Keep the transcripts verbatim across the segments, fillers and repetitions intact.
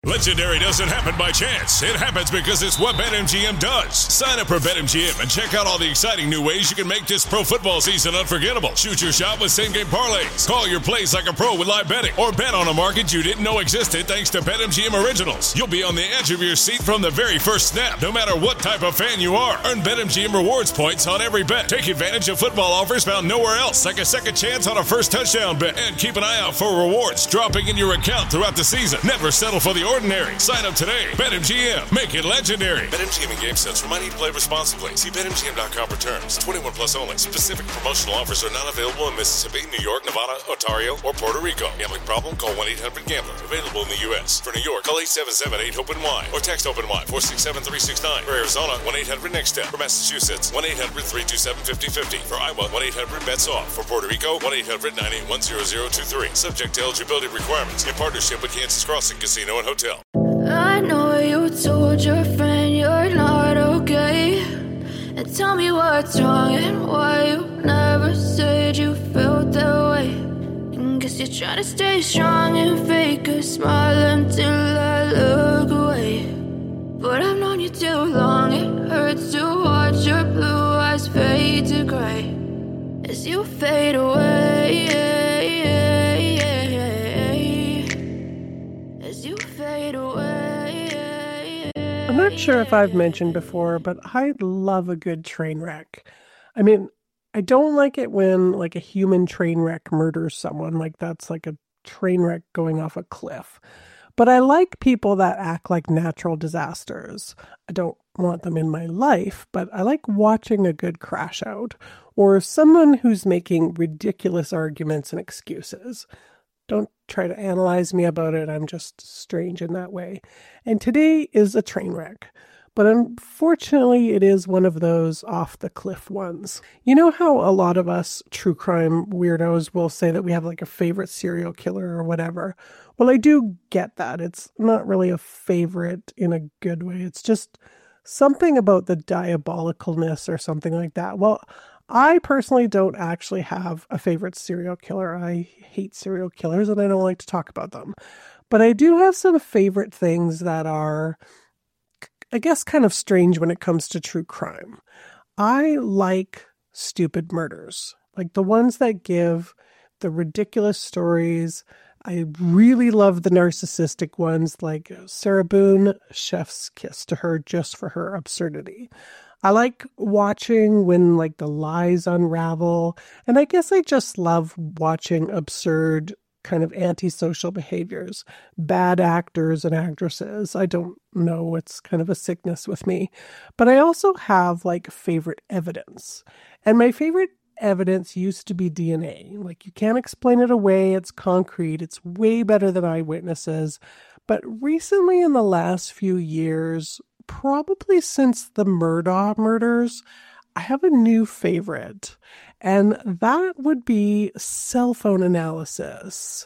Legendary doesn't happen by chance. It happens because it's what BetMGM does. Sign up for BetMGM and check out all the exciting new ways you can make this pro football season unforgettable. Shoot your shot with same-game parlays. Call your plays like a pro with live betting. Or bet on a market you didn't know existed thanks to BetMGM Originals. You'll be on the edge of your seat from the very first snap, no matter what type of fan you are. Earn BetMGM rewards points on every bet. Take advantage of football offers found nowhere else, like a second chance on a first touchdown bet. And keep an eye out for rewards dropping in your account throughout the season. Never settle for the ordinary. Sign up today. BetMGM. Make it legendary. BetMGM and GameSense remind you to play responsibly. See Bet M G M dot com for terms. twenty-one plus only. Specific promotional offers are not available in Mississippi, New York, Nevada, Ontario, or Puerto Rico. Gambling problem? Call one eight hundred gambler. Available in the U S. For New York, call eight seven seven eight open Y or text OpenY four six seven three six nine. For Arizona, one eight hundred next step. For Massachusetts, one eight hundred three two seven five zero five zero. For Iowa, one eight hundred bets off. For Puerto Rico, one eight hundred nine eight one zero zero two three. Subject to eligibility requirements. In partnership with Kansas Crossing Casino and Hotel. I know you told your friend you're not okay. And tell me what's wrong and why you never said you felt that way. And guess you're trying to stay strong and fake a smile until I look away. But I've known you too long, it hurts to watch your blue eyes fade to gray as you fade away. As you fade away. I'm not sure if I've mentioned before, but I love a good train wreck. I mean, I don't like it when like a human train wreck murders someone, like that's like a train wreck going off a cliff. But I like people that act like natural disasters. I don't want them in my life, but I like watching a good crash out or someone who's making ridiculous arguments and excuses. Don't try to analyze me about it. I'm just strange in that way. And today is a train wreck. But unfortunately, it is one of those off-the-cliff ones. You know how a lot of us true crime weirdos will say that we have like a favorite serial killer or whatever? Well, I do get that. It's not really a favorite in a good way. It's just something about the diabolicalness or something like that. Well, I personally don't actually have a favorite serial killer. I hate serial killers and I don't like to talk about them. But I do have some favorite things that are, I guess, kind of strange when it comes to true crime. I like stupid murders, like the ones that give the ridiculous stories. I really love the narcissistic ones like Sarah Boone, chef's kiss to her just for her absurdity. I like watching when like the lies unravel. And I guess I just love watching absurd kind of antisocial behaviors, bad actors and actresses. I don't know, it's kind of a sickness with me. But I also have like favorite evidence. And my favorite evidence used to be D N A. Like you can't explain it away. It's concrete. It's way better than eyewitnesses. But recently in the last few years, probably since the Murdaugh murders, I have a new favorite. And that would be cell phone analysis.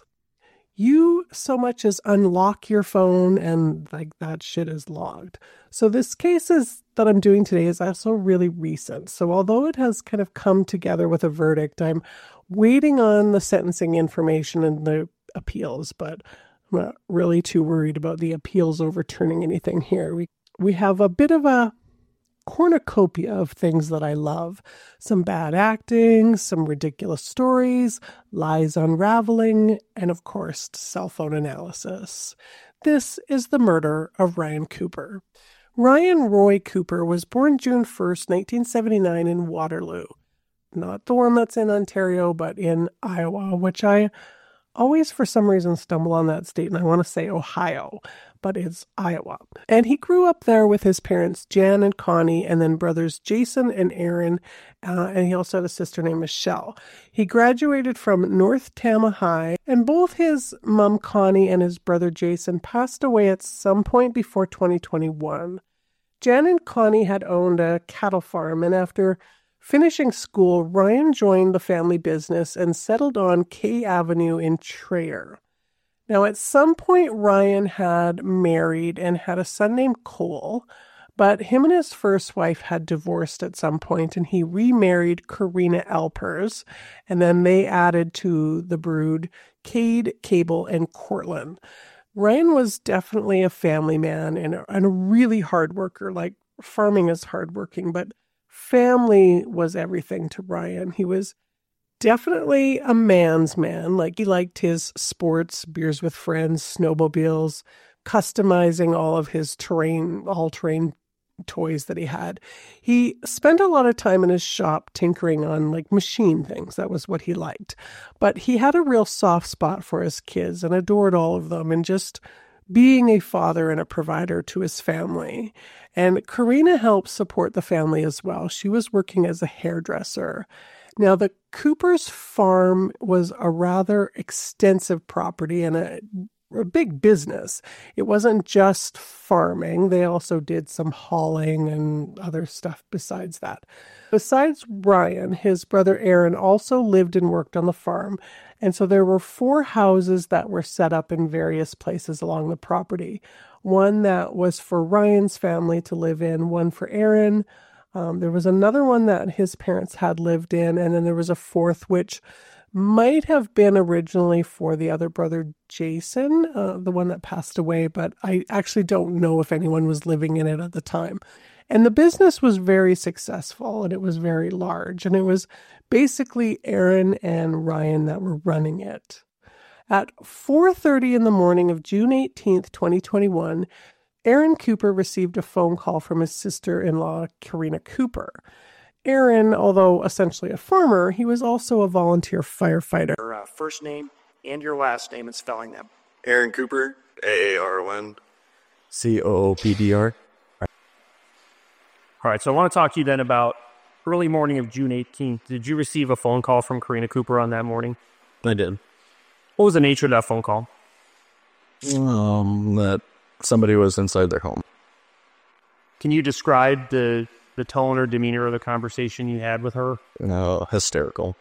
You so much as unlock your phone and like that shit is logged. So this case is that I'm doing today is also really recent. So although it has kind of come together with a verdict, I'm waiting on the sentencing information and the appeals, but I'm not really too worried about the appeals overturning anything here. We we have a bit of a cornucopia of things that I love. Some bad acting, some ridiculous stories, lies unraveling, and of course, cell phone analysis. This is the murder of Ryan Cooper. Ryan Roy Cooper was born June first, nineteen seventy-nine in Waterloo. Not the one that's in Ontario, but in Iowa, which I always for some reason stumble on that state, and I want to say Ohio, but it's Iowa. And he grew up there with his parents, Jan and Connie, and then brothers Jason and Aaron, uh, and he also had a sister named Michelle. He graduated from North Tama High, and both his mom, Connie, and his brother Jason passed away at some point before twenty twenty-one. Jan and Connie had owned a cattle farm, and after finishing school, Ryan joined the family business and settled on K Avenue in Traer. Now, at some point, Ryan had married and had a son named Cole, but him and his first wife had divorced at some point, and he remarried Karina Alpers, and then they added to the brood Cade, Cable, and Cortland. Ryan was definitely a family man and a, and a really hard worker. Like farming is hardworking, but family was everything to Ryan. He was definitely a man's man. Like he liked his sports, beers with friends, snowmobiles, customizing all of his terrain, all terrain toys that he had. He spent a lot of time in his shop tinkering on like machine things. That was what he liked. But he had a real soft spot for his kids and adored all of them and just being a father and a provider to his family. And Karina helped support the family as well. She was working as a hairdresser. Now, the Cooper's farm was a rather extensive property and a, a big business. It wasn't just farming. They also did some hauling and other stuff besides that. Besides Ryan, his brother Aaron also lived and worked on the farm. And so there were four houses that were set up in various places along the property. One that was for Ryan's family to live in, one for Aaron. Um, there was another one that his parents had lived in, and then there was a fourth, which might have been originally for the other brother, Jason, uh, the one that passed away, but I actually don't know if anyone was living in it at the time. And the business was very successful, and it was very large, and it was basically Aaron and Ryan that were running it. At four thirty in the morning of June eighteenth, twenty twenty-one, Aaron Cooper received a phone call from his sister-in-law, Karina Cooper. Aaron, although essentially a farmer, he was also a volunteer firefighter. Your uh, first name and your last name and spelling them. Aaron Cooper, A A R O N. C O O P D R. All right, so I want to talk to you then about early morning of June eighteenth. Did you receive a phone call from Karina Cooper on that morning? I did. What was the nature of that phone call? Um, that somebody was inside their home. Can you describe the the tone or demeanor of the conversation you had with her? Uh, hysterical.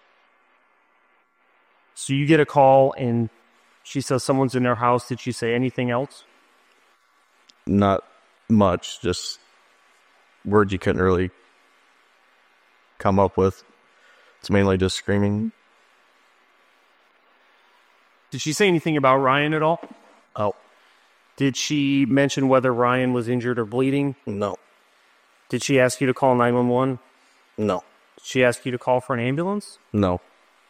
So you get a call and she says someone's in their house. Did she say anything else? Not much, just words you couldn't really come up with. It's mainly just screaming. Did she say anything about Ryan at all? Oh. Did she mention whether Ryan was injured or bleeding? No. Did she ask you to call nine one one? No. Did she ask you to call for an ambulance? No.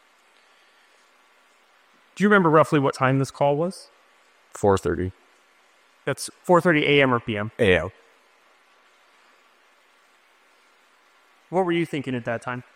Do you remember roughly what time this call was? four thirty. That's four thirty a.m. or p.m.? A M. What were you thinking at that time?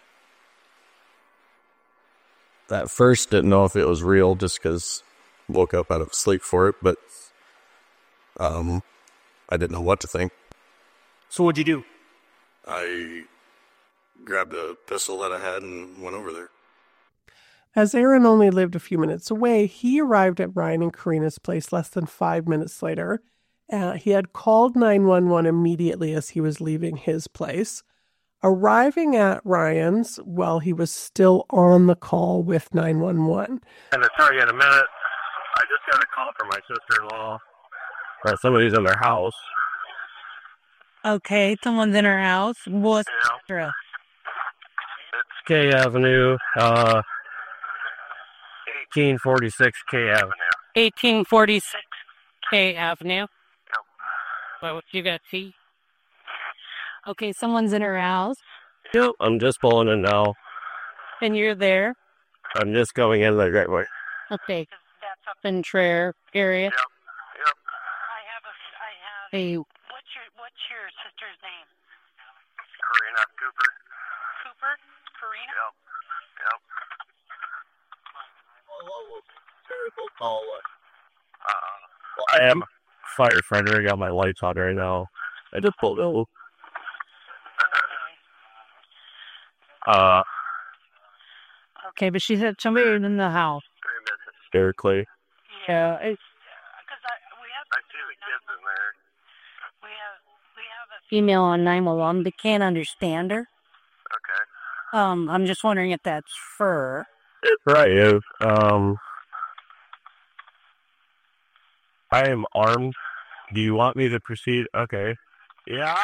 At first, didn't know if it was real just because woke up out of sleep for it, but um, I didn't know what to think. So what'd you do? I grabbed a pistol that I had and went over there. As Aaron only lived a few minutes away, he arrived at Ryan and Karina's place less than five minutes later. Uh, he had called nine one one immediately as he was leaving his place. Arriving at Ryan's while he was still on the call with nine one one. And I'll tell you in a minute, I just got a call from my sister-in-law. Or somebody's in their house. Okay, someone's in her house. What's Yeah. address? It's K Avenue, uh, eighteen forty-six K Avenue. eighteen forty-six K Avenue. What, what you got, see? Okay, someone's in her house, Yep, I'm just pulling in now. and you're there. I'm just going in the driveway. Okay, that's up in Traer area. Yep, yep. I have a, I have. Hey, What's your, what's your sister's name? Karina Cooper. Cooper? Karina? Yep, yep. Uh, I am a firefighter. I got my lights on right now. I just pulled over. Uh, okay, but she said somebody was in the house. hysterically. Yeah, it's Because I, we have. I see the kids in there. We have, we have a. female on nine one one. They can't understand her. Okay. Um, I'm just wondering if that's fur. It's right. If, um, I am armed. Do you want me to proceed? Okay. Yeah.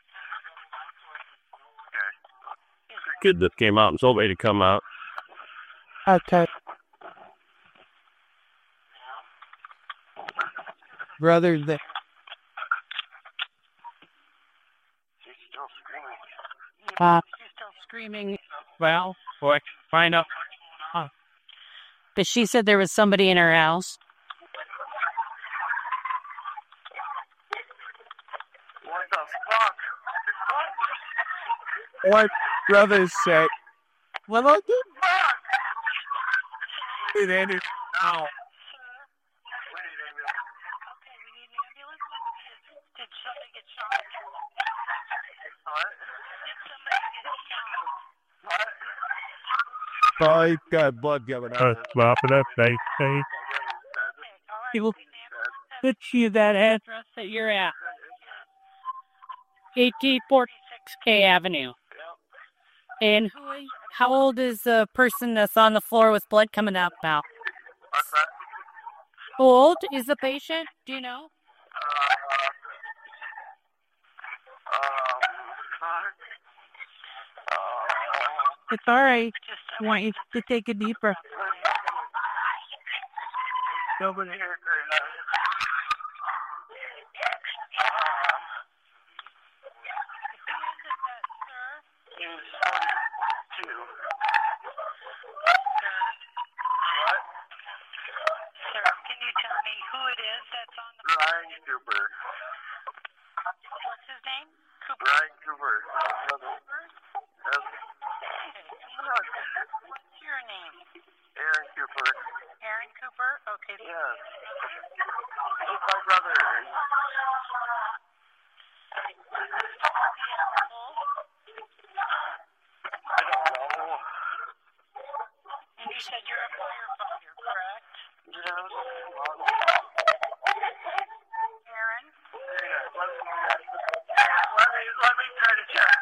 Kid that came out and told me to come out. Okay. brother that. She's still screaming. Uh, she's still screaming. Well, boy, find out. Huh. But she said there was somebody in her house. What the fuck? What brother said? What about you? It ended. Ow. Okay, we need an ambulance. Did somebody get shot? What? Did somebody get shot? What? Oh, he got blood coming out. Uh, slap it up, they say. Okay, all right. People- we need an ambulance. Put you that address that you're at. eighteen forty-six K Avenue. And who, how old is the person that's on the floor with blood coming out now? What's that? How old is the patient? Do you know? Uh, um, fuck. Uh, It's all right. I want you to take a deep breath. nobody here, Karina. Is forty-two. What? Sir, can you tell me who it is that's on the Ryan Cooper. What's his name? Cooper. Ryan Cooper. Yes. What's your name? Aaron Cooper. Aaron Cooper? Okay. Yes. He's my brother. I don't know. And you said you're a firefighter, correct? Yes. Aaron? Yeah, let me, let me, let me try to check.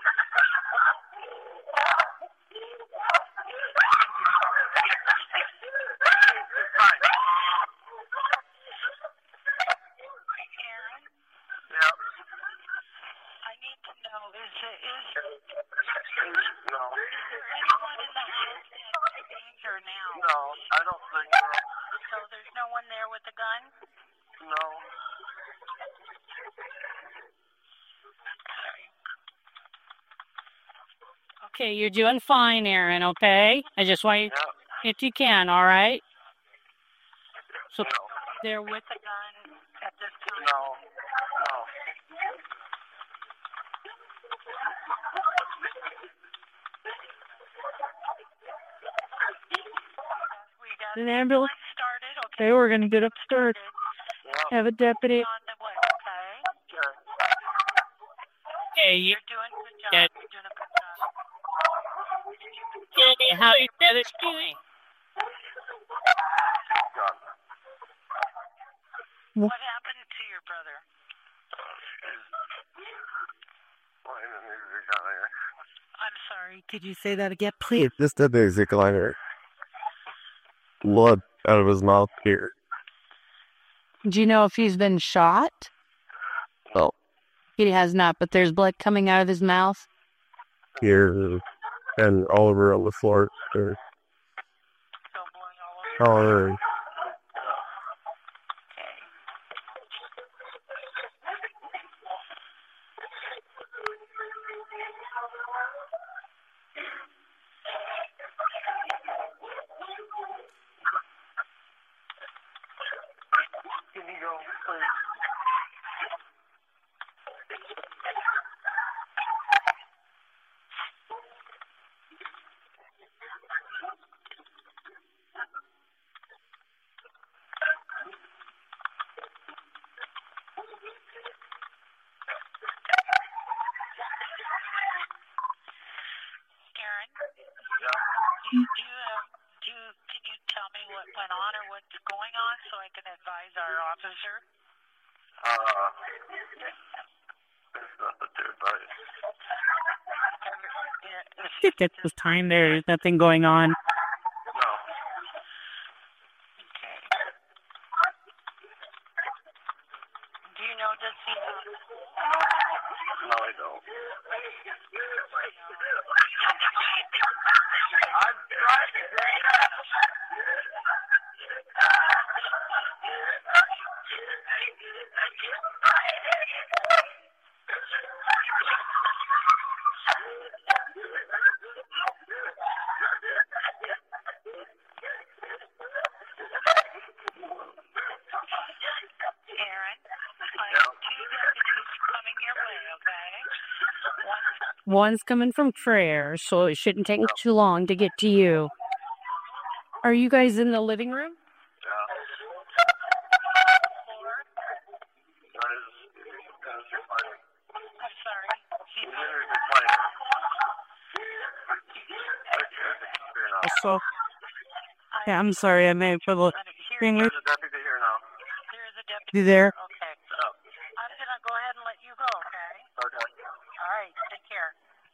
It's fine. Aaron? Yeah. I need to know, is it, is, No. is there anyone in the house that's in danger now? No, I don't think so. So there's no one there with a gun? No. Okay, you're doing fine, Aaron, okay? I just want you, Yeah. if you can, all right? So No. they're with The gun at this time? No. No. We got an ambulance. started, okay? Okay, we're gonna get upstairs. Yeah. Have a deputy. On the way, okay? Okay. Okay, you You're doing a good job. Yeah. You're doing a good job. tell me how your brother's doing. Done. What happened to your brother? Well, and then there's a guy there. I'm sorry. Could you say that again, please? Just a basic liner. Blood out of his mouth here. Do you know if he's been shot? Oh, He has not, but there's blood coming out of his mouth. here and all over on the floor. Or, Still blowing all over. all over. Can you go, please? Aaron, Yeah. do you, do you have, do you, can you tell me what went on or what's going on so I can advise our officer? Uh, there's nothing to advise. Every- yeah, I think at this time there's nothing going on. No. Okay. Do you know, does he have No, I don't. I'm trying to One's coming from prayer, so it shouldn't take too long to get to you. Are you guys in the living room? So, yeah, I'm sorry, I may have put a little finger. There's a deputy here now. There is a deputy You there? Okay. I'm going to go ahead and let you go, okay? Okay. All right, take care.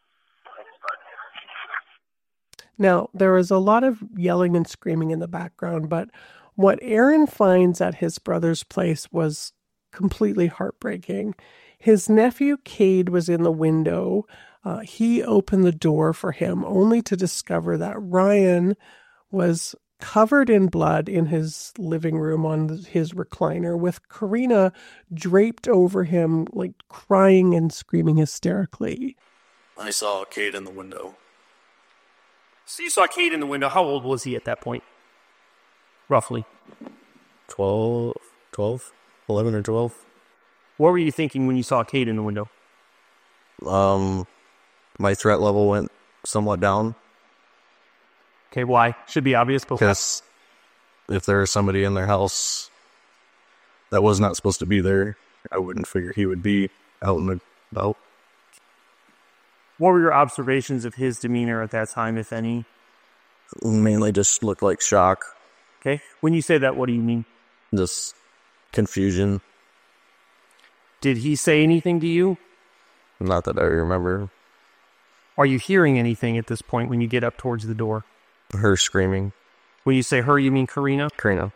Now, there is a lot of yelling and screaming in the background, but what Aaron finds at his brother's place was completely heartbreaking. His nephew, Cade, was in the window. Uh, he opened the door for him only to discover that Ryan was covered in blood in his living room on his recliner with Karina draped over him, like crying and screaming hysterically. I saw Cade in the window. So you saw Cade in the window. How old was he at that point? Roughly. twelve, twelve, eleven or twelve. What were you thinking when you saw Cade in the window? Um, my threat level went somewhat down. Okay, why? Should be obvious, but because if there is somebody in their house that was not supposed to be there, I wouldn't figure he would be out and about. What were your observations of his demeanor at that time, if any? Mainly just looked like shock. Okay. When you say that, what do you mean? Just confusion. Did he say anything to you? Not that I remember. Are you hearing anything at this point when you get up towards the door? Her screaming. When you say her, you mean Karina? Karina.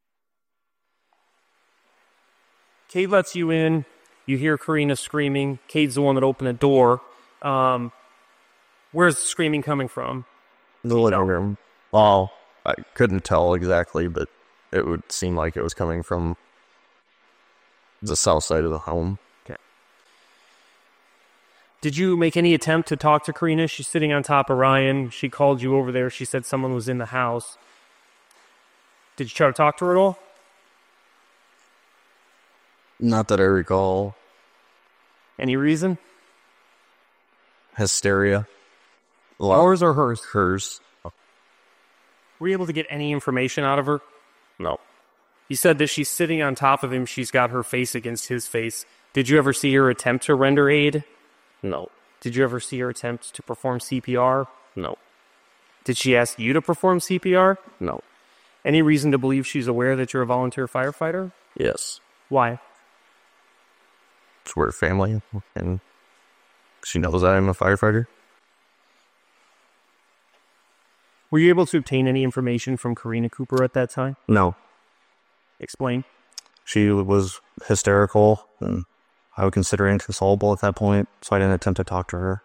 Cade lets you in. You hear Karina screaming. Cade's the one that opened the door. Um, where's the screaming coming from? The living room. Well, I couldn't tell exactly, but it would seem like it was coming from the south side of the home. Okay. Did you make any attempt to talk to Karina? She's sitting on top of Ryan. She called you over there. She said someone was in the house. Did you try to talk to her at all? Not that I recall. Any reason? Hysteria. Ours or hers? Hers. Were you able to get any information out of her? No. He said that she's sitting on top of him. She's got her face against his face. Did you ever see her attempt to render aid? No. Did you ever see her attempt to perform C P R? No. Did she ask you to perform C P R? No. Any reason to believe she's aware that you're a volunteer firefighter? Yes. Why? We're family, and she knows that I'm a firefighter. Were you able to obtain any information from Karina Cooper at that time? No. Explain. She was hysterical, and I would consider her inconsolable at that point, so I didn't attempt to talk to her.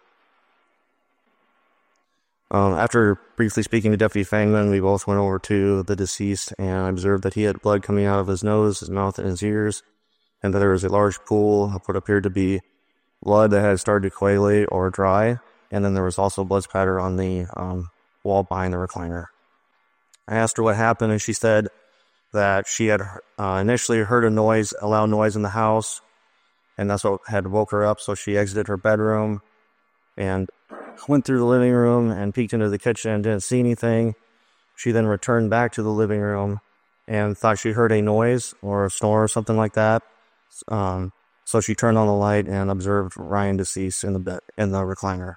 Um, after briefly speaking to Deputy Fangman, we both went over to the deceased, and I observed that he had blood coming out of his nose, his mouth, and his ears, and that there was a large pool of what appeared to be blood that had started to coagulate or dry, and then there was also blood spatter on the um, wall behind the recliner. I asked her what happened, and she said that she had uh, initially heard a noise, a loud noise in the house, and that's what had woke her up, so she exited her bedroom and went through the living room and peeked into the kitchen and didn't see anything. She then returned back to the living room and thought she heard a noise or a snore or something like that. Um, so she turned on the light and observed Ryan deceased in the bed, in the recliner.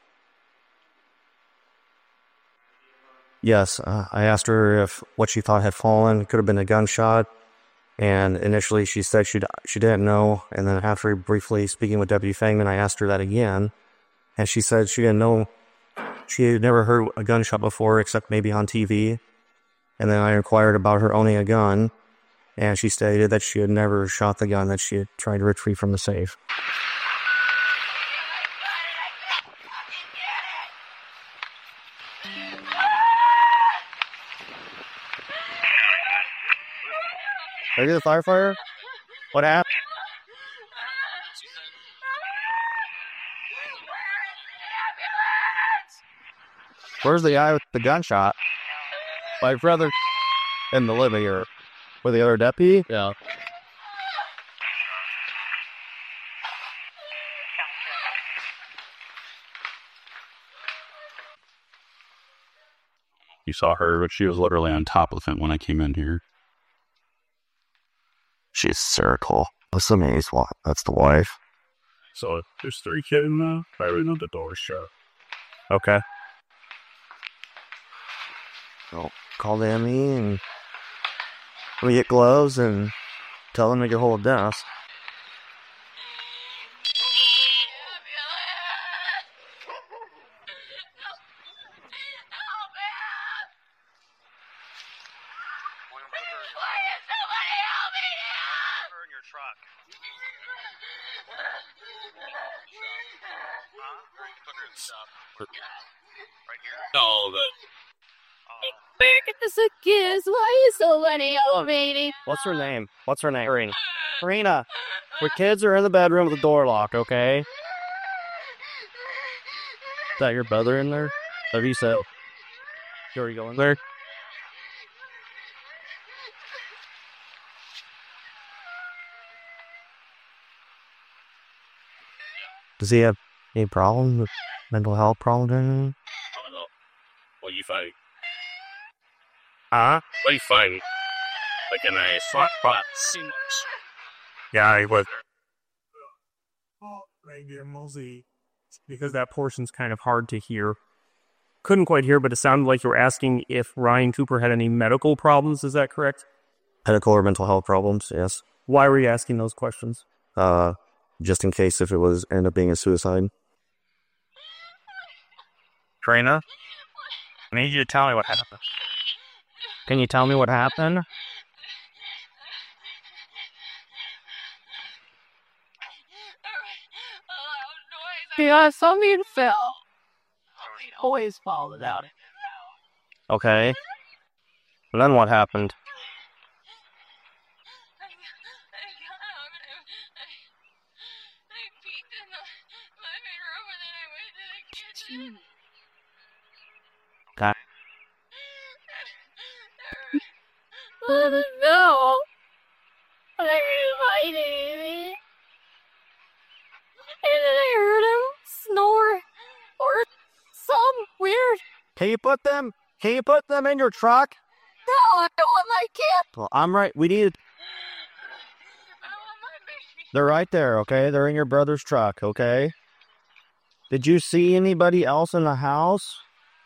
Yes, uh, I asked her if what she thought had fallen could have been a gunshot, and initially she said she she didn't know. And then after briefly speaking with Deputy Fangman, I asked her that again, and she said she didn't know. She had never heard a gunshot before, except maybe on T V. And then I inquired about her owning a gun, and she stated that she had never shot the gun that she had tried to retrieve from the safe. Are you the firefighter? What happened? Where's the guy with the gunshot? My brother in the living room. With the other deputy? Yeah. you saw her, but she was literally on top of him when I came in here. She's hysterical. Assuming he's what? That's the wife. So there's three kids now. I already know the door's shut. Okay. Well, call the M E and we get gloves and tell them to get hold of Dennis. No, the Where is the kiss? Why is so many elevating? What's her name? What's her name? Karina. Karina, your kids are in the bedroom with the door locked, okay? Is that your brother in there? Have you said? You already go in there? Does he have any problems with mental health problems or anything? I don't know. What you find? Huh? What you find? Like in a slot spot. Seamless. Yeah, he was. Oh, reindeer mosey. Because that portion's kind of hard to hear. Couldn't quite hear, but it sounded like you were asking if Ryan Cooper had any medical problems. Is that correct? Medical or mental health problems, yes. Why were you asking those questions? Uh, just in case if it was end up being a suicide. Karina, I need you to tell me what happened. Can you tell me what happened? Yeah, something fell. It always fall without it. Okay. And then what happened? Okay. I don't know. I was hiding. And then I heard him snore. Or some weird. Can you put them? Can you put them in your truck? No, I don't want my kid. Well, I'm right. We need. They're right there, okay? They're in your brother's truck, okay? Did you see anybody else in the house?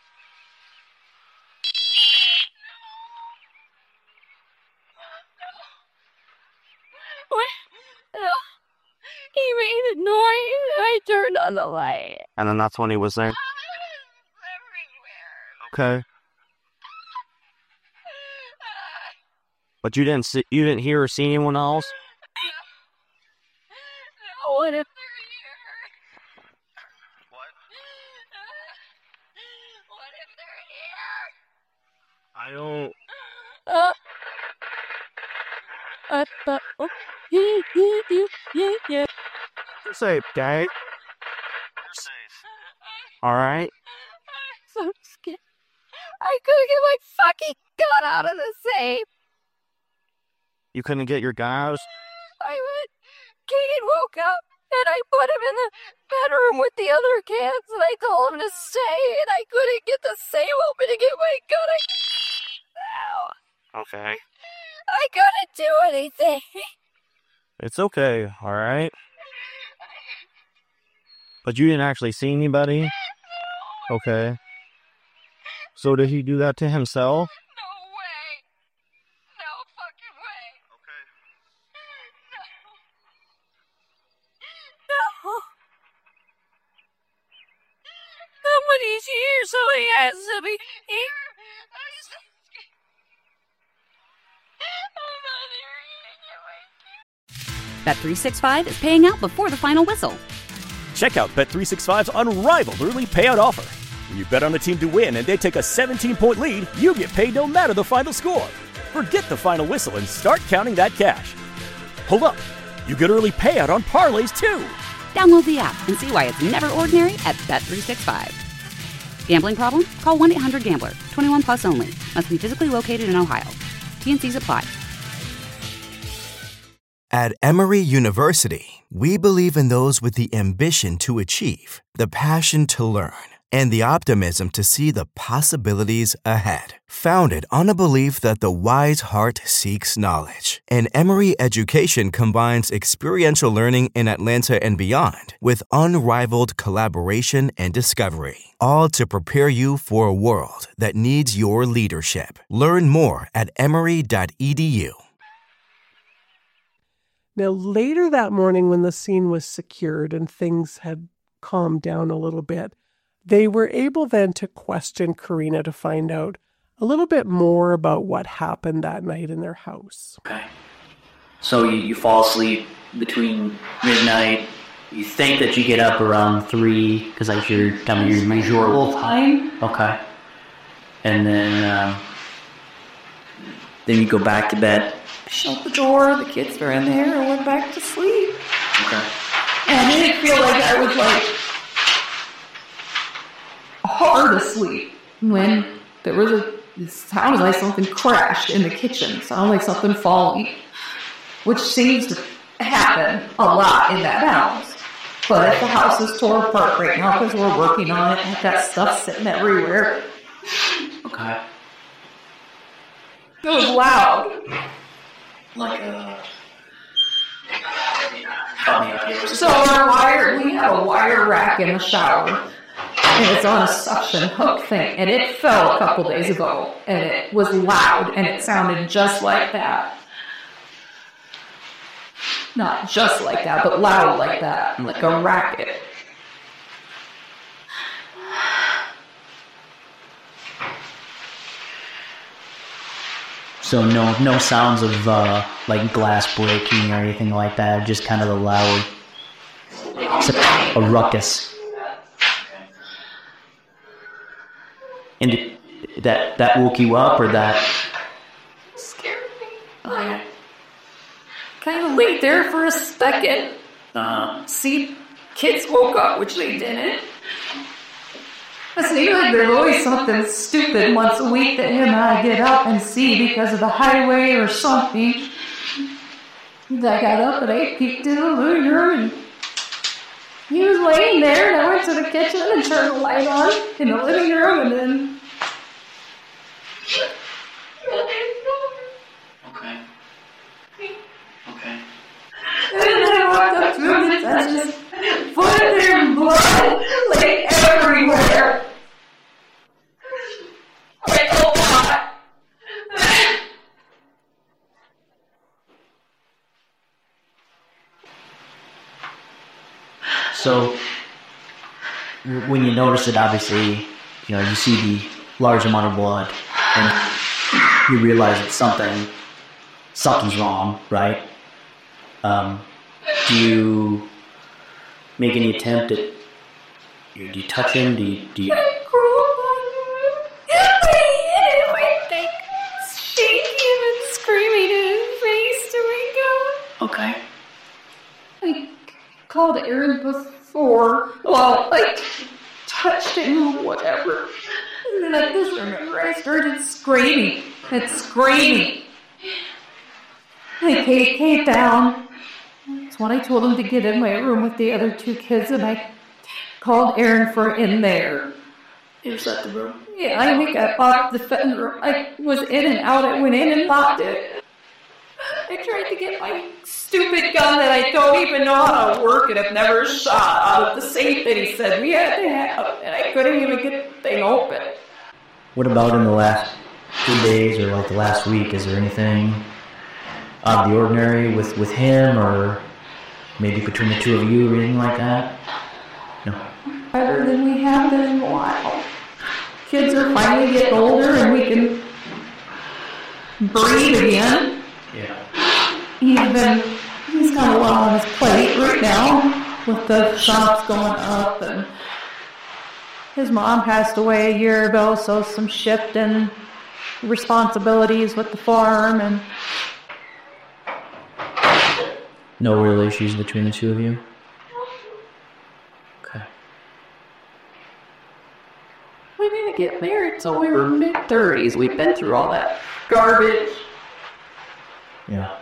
What? Uh, he made a noise. I turned on the light. And then that's when he was there. Okay. But you didn't see, you didn't hear or see anyone else? What if I don't. Uh, uh, uh, oh, yeah, yeah, yeah, yeah, yeah. You're safe, okay? You're safe. Alright? So scared. I couldn't get my fucking gun out of the safe. You couldn't get your gun out? I went. Keegan woke up, and I put him in the bedroom with the other kids, and I told him to stay, and I couldn't get the safe open to get my gun. I... Ow. Okay. I couldn't do anything. It's okay, alright? But you didn't actually see anybody? Okay. So did he do that to himself? No way. No fucking way. Okay. No. No. Somebody's here. Somebody has to be here. Bet three sixty-five is paying out before the final whistle. Check out Bet three sixty-five's unrivaled early payout offer. When you bet on a team to win and they take a seventeen-point lead, you get paid no matter the final score. Forget the final whistle and start counting that cash. Hold up. You get early payout on parlays, too. Download the app and see why it's never ordinary at Bet three sixty-five. Gambling problem? Call one eight hundred gambler. twenty-one plus only. Must be physically located in Ohio. T and C's apply. At Emory University, we believe in those with the ambition to achieve, the passion to learn, and the optimism to see the possibilities ahead. Founded on a belief that the wise heart seeks knowledge, and Emory Education combines experiential learning in Atlanta and beyond with unrivaled collaboration and discovery, all to prepare you for a world that needs your leadership. Learn more at emory dot e d u. Now, later that morning when the scene was secured and things had calmed down a little bit, they were able then to question Karina to find out a little bit more about what happened that night in their house. Okay. So you, you fall asleep between midnight. You think that you get up around three, because that's your time of your usual time. Okay. And then, um, then you go back to bed. Shut the door, the kids are in there, and went back to sleep. Okay. And I didn't feel like I was like hard asleep when there was a, it sounded like something crashed in the kitchen. It sounded like something falling, which seems to happen a lot in that house. But the house is torn apart right now because we're working on it. I've got stuff sitting everywhere. Okay. It was loud. Like a... So our wire, we have a wire rack in the shower, and it's on a suction hook thing, and it fell a couple days ago, and it was loud, and it sounded just like that. Not just like that, but loud like that, like a racket. So no no sounds of uh, like glass breaking or anything like that, just kind of a loud, a ruckus. And did, that that woke you up, or that scared me? I kind of laid there for a second. Uh, see, kids woke up, which they didn't. It seems like there's always something stupid once a week that him and I get up and see because of the highway or something. I got up and I peeked in the living room and he was laying there, and I went to the kitchen and turned the light on in the living room, and then... Okay. Okay. And then I walked up to him and I just put their blood like everywhere. Like, oh God. So, when you notice it, obviously, you know, you see the large amount of blood, and you realize that something, something's wrong, right? Um, do you make any attempt at, do you touch him? Do you, do you? Shaking and screaming in his face to wake up. Okay. I called Aaron before. Well, like, touched him or whatever. And then I just remember I started screaming and screaming. I came, came down. That's when I told him to get in my room with the other two kids, and I called Aaron for in there. You shut the room? Yeah, I think I locked the fender. I was in and out. I went in and locked it. I tried to get my stupid gun that I don't even know how to work and have never shot out of the safe that he said we had to have, and I couldn't even get the thing open. What about in the last two days or like the last week? Is there anything out of the ordinary with, with him, or maybe between the two of you or anything like that? No. Better than we have been in a while. Kids are finally getting older and we can breathe again. Yeah. He's been, he's got a lot on his plate right now with the shops going up, and his mom passed away a year ago, so some shifting responsibilities with the farm, and no real issues between the two of you? Okay. We didn't get married until we were mid-thirties. We've been through all that garbage. Yeah.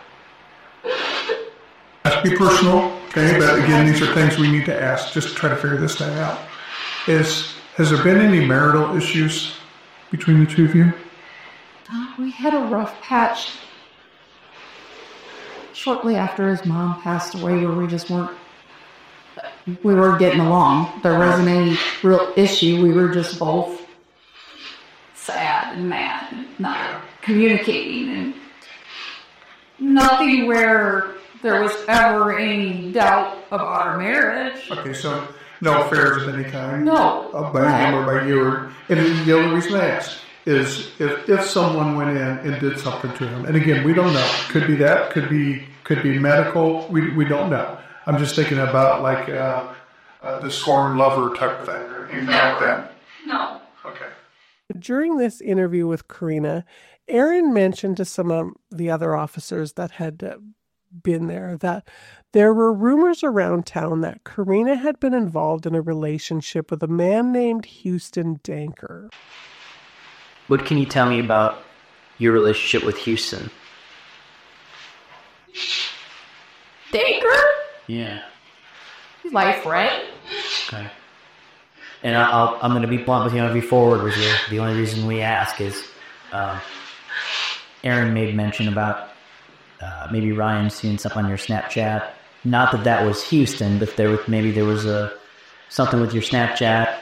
Has to be personal, okay? But again, these are things we need to ask just to try to figure this thing out. Is Has there been any marital issues between the two of you? Uh, we had a rough patch shortly after his mom passed away where we just weren't, we were getting along. There wasn't any real issue. We were just both sad and mad and not communicating, and nothing where there was ever any doubt about our marriage. Okay, so no affairs of any kind? No. Uh, by him or by you? Or, and the only reason I ask is if, if someone went in and did something to him, and again, we don't know. Could be that, could be could be medical, we we don't know. I'm just thinking about like uh, uh, the scorn lover type thing, or anything like that. No. Okay. During this interview with Karina, Aaron mentioned to some of the other officers that had uh, been there that there were rumors around town that Karina had been involved in a relationship with a man named Houston Danker. What can you tell me about your relationship with Houston? Danker? Yeah. He's my friend. Okay. And I'll, I'm going to be blunt with you. I'm going to be forward with you. The only reason we ask is um, Aaron made mention about uh, maybe Ryan seeing something on your Snapchat. Not that that was Houston, but there was, maybe there was a something with your Snapchat.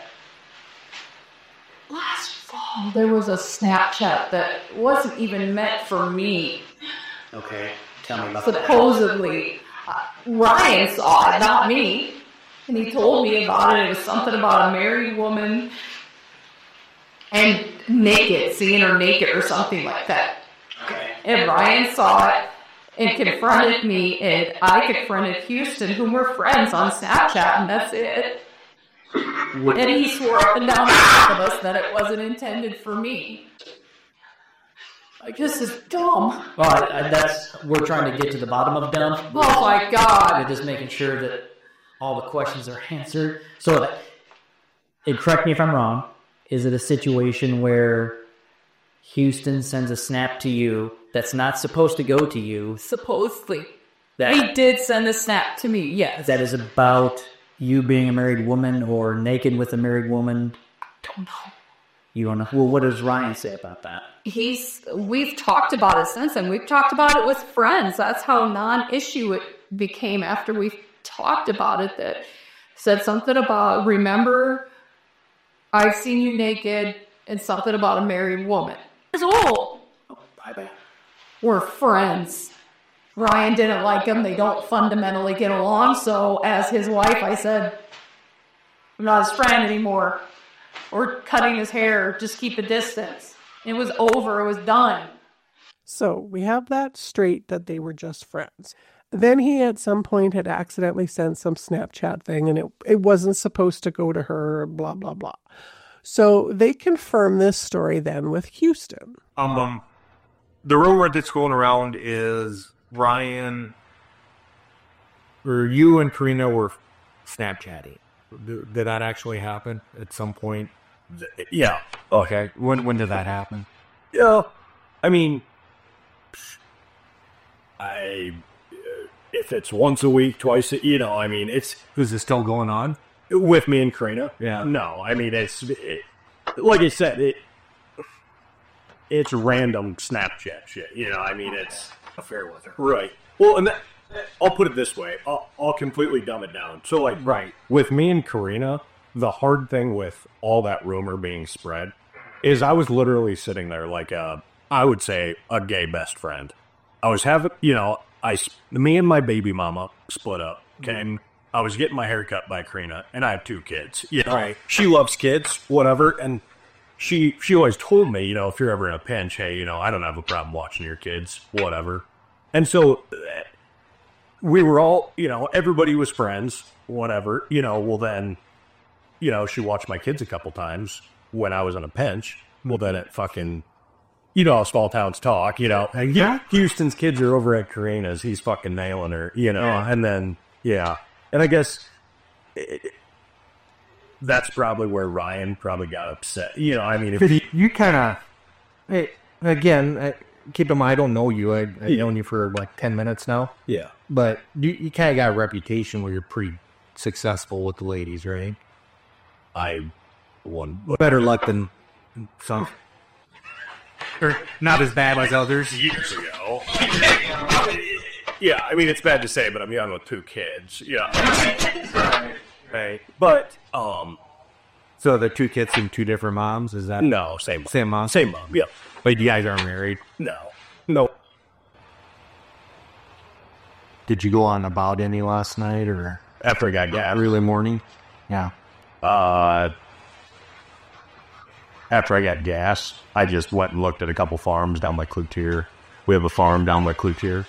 Last fall, there was a Snapchat that wasn't even meant for me. Okay. Tell me about that. Supposedly, uh, Ryan saw it, not me. And he told me about it. It was something about a married woman and naked, seeing her naked or something like that. Okay. And Ryan saw it and confronted me, and I confronted Houston, whom we're friends on Snapchat, and that's it. And he swore up and down to both of us that it wasn't intended for me. Like, this is dumb. Well, I, I, that's we're trying to get to the bottom of dumb. Oh my God! We're just making sure that all the questions are answered. So, that, and correct me if I'm wrong. Is it a situation where Houston sends a snap to you that's not supposed to go to you? Supposedly, that he did send a snap to me. Yes. That is about you being a married woman or naked with a married woman. I don't know. You don't know. Well, what does Ryan say about that? He's. We've talked about it since, and we've talked about it with friends. That's how non-issue it became after we talked about it. That said something about, remember, I've seen you naked, and something about a married woman. It's old. Oh, bye bye. We're friends. Ryan didn't like him. They don't fundamentally get along. So, as his wife, I said, I'm not his friend anymore. Or cutting his hair, just keep a distance. It was over, it was done. So we have that straight that they were just friends. Then he at some point had accidentally sent some Snapchat thing and it, it wasn't supposed to go to her, blah, blah, blah. So they confirm this story then with Houston. Um, um the rumor that's going around is Ryan, or you and Karina were Snapchatting. Did that actually happen at some point? Yeah. Okay. When when did that happen? Yeah. I mean, I if it's once a week, twice, a, you know, I mean, it's is it still going on with me and Karina? Yeah. No, I mean, it's it, like I said, it it's random Snapchat shit. You know, I mean, it's affair with her, right? Well, and that, I'll put it this way. I'll, I'll completely dumb it down. So, like, right. With me and Karina, the hard thing with all that rumor being spread is I was literally sitting there like a, I would say, a gay best friend. I was having, you know, I, me and my baby mama split up, okay? Mm-hmm. I was getting my hair cut by Karina, and I have two kids. You know, right. She loves kids, whatever, and she she always told me, you know, if you're ever in a pinch, hey, you know, I don't have a problem watching your kids, whatever. And so we were all, you know, everybody was friends, whatever, you know, well then, you know, she watched my kids a couple times when I was on a pinch. Well then it fucking, you know how small towns talk, you know. Yeah. Houston's kids are over at Karina's, he's fucking nailing her, you know, and then, yeah. And I guess it, that's probably where Ryan probably got upset. You know, I mean, if you, you kind of, hey, again, I, keep in mind, I don't know you. I, I've yeah. known you for like ten minutes now. Yeah. But you, you kind of got a reputation where you're pretty successful with the ladies, right? I one. Better luck than some. Or not as bad as others. Years ago. Yeah, I mean, it's bad to say, but I'm young with two kids. Yeah. Right. But, um... So the two kids from two different moms? Is that... No, same mom. Same mom? Same mom, yeah. But you guys aren't married? No. No. Did you go on about any last night, or... After I got gas. Early morning? Yeah. Uh... After I got gas, I just went and looked at a couple farms down by Cloutier. We have a farm down by Cloutier.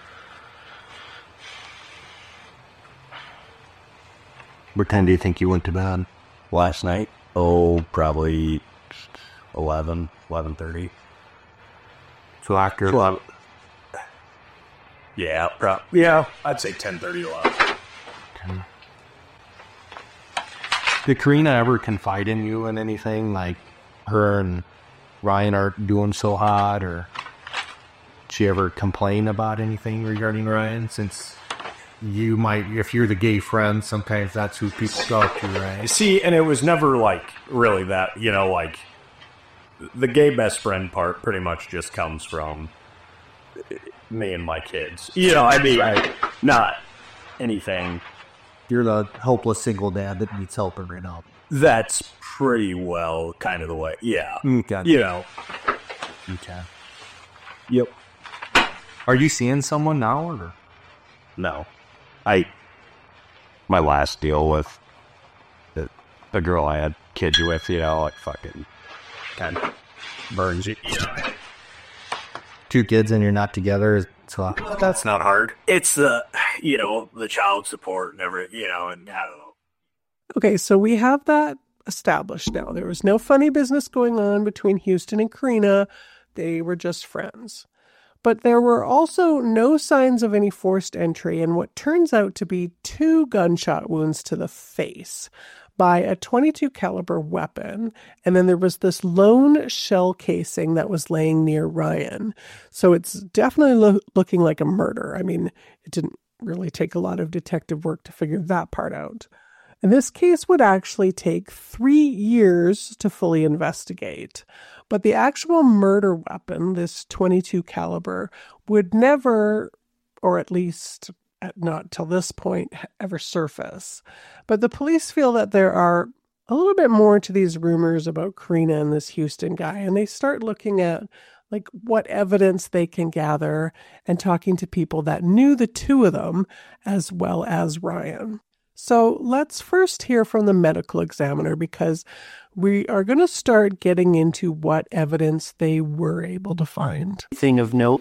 What time do you think you went to bed? Last night? Oh, probably eleven, eleven thirty. So after... Well, yeah, pro- yeah, I'd say ten thirty, eleven. ten. Did Karina ever confide in you in anything? Like her and Ryan are doing so hot, or did she ever complain about anything regarding Ryan? Since you might, if you're the gay friend, sometimes that's who people talk to, right? See, and it was never like really that, you know, like the gay best friend part pretty much just comes from me and my kids. You know, I mean, I, not anything. You're the helpless single dad that needs help right now. That's pretty well kind of the way. Yeah. Okay. You know. Okay. Yep. Are you seeing someone now, or? No. I, my last deal with the, the girl I had kids with, you know, like fucking kind of burns you. You know. Two kids and you're not together, so that's not hard. It's the, you know, the child support and everything, you know, and I don't know. Okay, so we have that established now. There was no funny business going on between Houston and Karina. They were just friends. But there were also no signs of any forced entry and what turns out to be two gunshot wounds to the face by a twenty-two caliber weapon. And then there was this lone shell casing that was laying near Ryan. So it's definitely lo- looking like a murder. I mean, it didn't really take a lot of detective work to figure that part out. And this case would actually take three years to fully investigate. But the actual murder weapon, this twenty-two caliber, would never, or at least at not till this point, ever surface. But the police feel that there are a little bit more to these rumors about Karina and this Houston guy, and they start looking at like what evidence they can gather and talking to people that knew the two of them as well as Ryan. So let's first hear from the medical examiner, because we are going to start getting into what evidence they were able to find. Thing of note.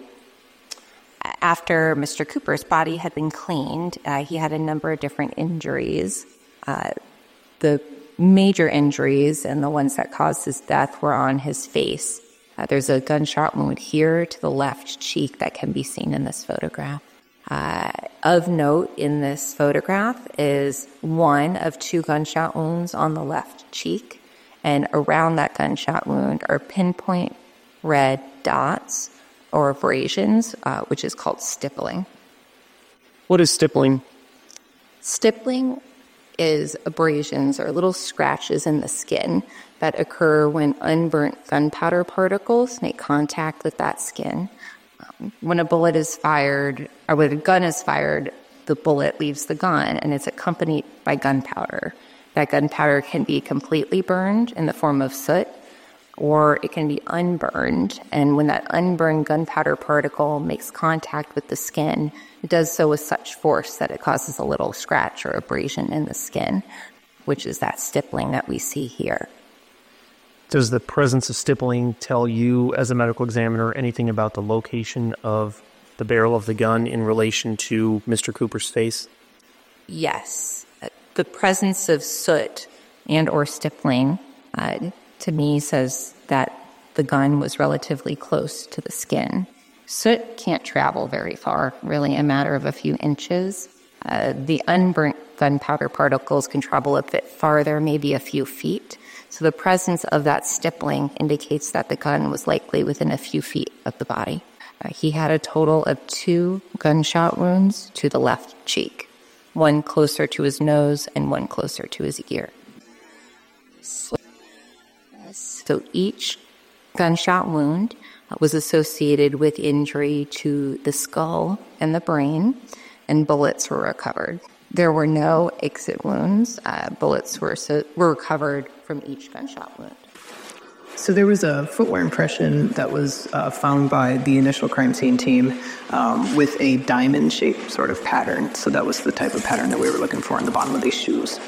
After Mister Cooper's body had been cleaned, uh, he had a number of different injuries. Uh, the major injuries and the ones that caused his death were on his face. Uh, there's a gunshot wound here to the left cheek that can be seen in this photograph. Uh, of note in this photograph is one of two gunshot wounds on the left cheek, and around that gunshot wound are pinpoint red dots or abrasions, uh, which is called stippling. What is stippling? Stippling is abrasions or little scratches in the skin that occur when unburnt gunpowder particles make contact with that skin. Um, when a bullet is fired, or when a gun is fired, the bullet leaves the gun and it's accompanied by gunpowder. That gunpowder can be completely burned in the form of soot, or it can be unburned. And when that unburned gunpowder particle makes contact with the skin, it does so with such force that it causes a little scratch or abrasion in the skin, which is that stippling that we see here. Does the presence of stippling tell you, as a medical examiner, anything about the location of the barrel of the gun in relation to Mister Cooper's face? Yes. The presence of soot and or stippling, uh, to me, says that the gun was relatively close to the skin. Soot can't travel very far, really a matter of a few inches. Uh, the unburnt gunpowder particles can travel a bit farther, maybe a few feet. So the presence of that stippling indicates that the gun was likely within a few feet of the body. Uh, he had a total of two gunshot wounds to the left cheek, one closer to his nose and one closer to his ear. So each gunshot wound was associated with injury to the skull and the brain, and bullets were recovered. There were no exit wounds. Uh, bullets were, so, were recovered from each gunshot wound. So there was a footwear impression that was uh, found by the initial crime scene team um, with a diamond-shaped sort of pattern. So that was the type of pattern that we were looking for on the bottom of these shoes.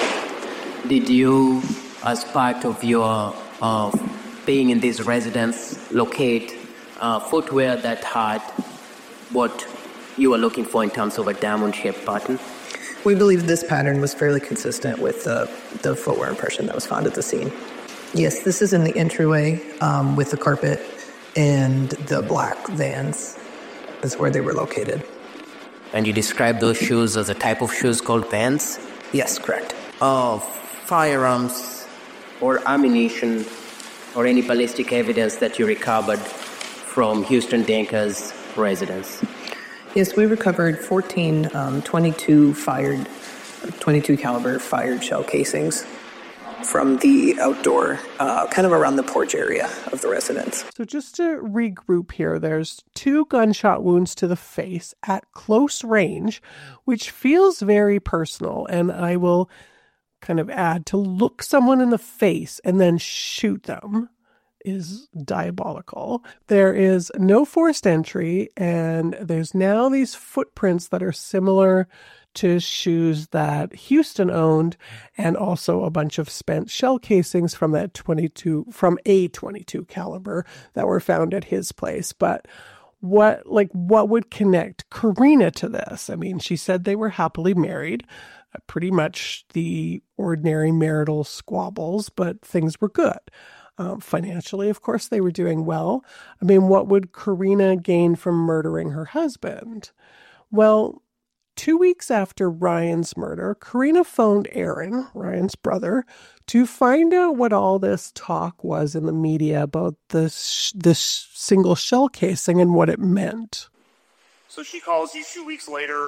Did you, as part of your uh, being in this residence, locate uh, footwear that had what you were looking for in terms of a diamond-shaped pattern? We believe this pattern was fairly consistent with the, the footwear impression that was found at the scene. Yes, this is in the entryway um, with the carpet, and the black Vans is where they were located. And you described those shoes as a type of shoes called Vans? Yes, correct. Uh, firearms or ammunition or any ballistic evidence that you recovered from Houston Denker's residence? Yes, we recovered fourteen um, twenty-two fired, twenty-two caliber fired shell casings from the outdoor, uh, kind of around the porch area of the residence. So just to regroup here, there's two gunshot wounds to the face at close range, which feels very personal. And I will kind of add, to look someone in the face and then shoot them is diabolical. There is no forced entry, and there's now these footprints that are similar to shoes that Houston owned, and also a bunch of spent shell casings from that twenty-two, from a twenty-two caliber that were found at his place. But what, like, what would connect Karina to this? I mean, she said they were happily married, uh, pretty much the ordinary marital squabbles, but things were good. Um, financially, of course, they were doing well. I mean, what would Karina gain from murdering her husband? Well, two weeks after Ryan's murder, Karina phoned Aaron, Ryan's brother, to find out what all this talk was in the media about this, this single shell casing and what it meant. So she calls you two weeks later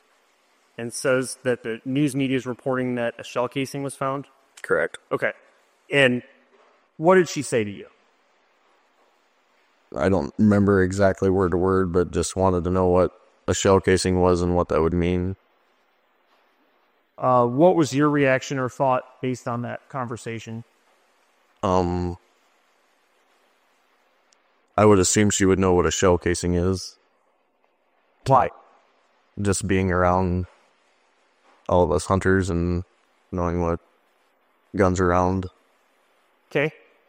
and says that the news media is reporting that a shell casing was found? Correct. Okay. And what did she say to you? I don't remember exactly word to word, but just wanted to know what a shell casing was and what that would mean. Uh, what was your reaction or thought based on that conversation? Um, I would assume she would know what a shell casing is. Why? Just being around all of us hunters and knowing what guns are around. Okay.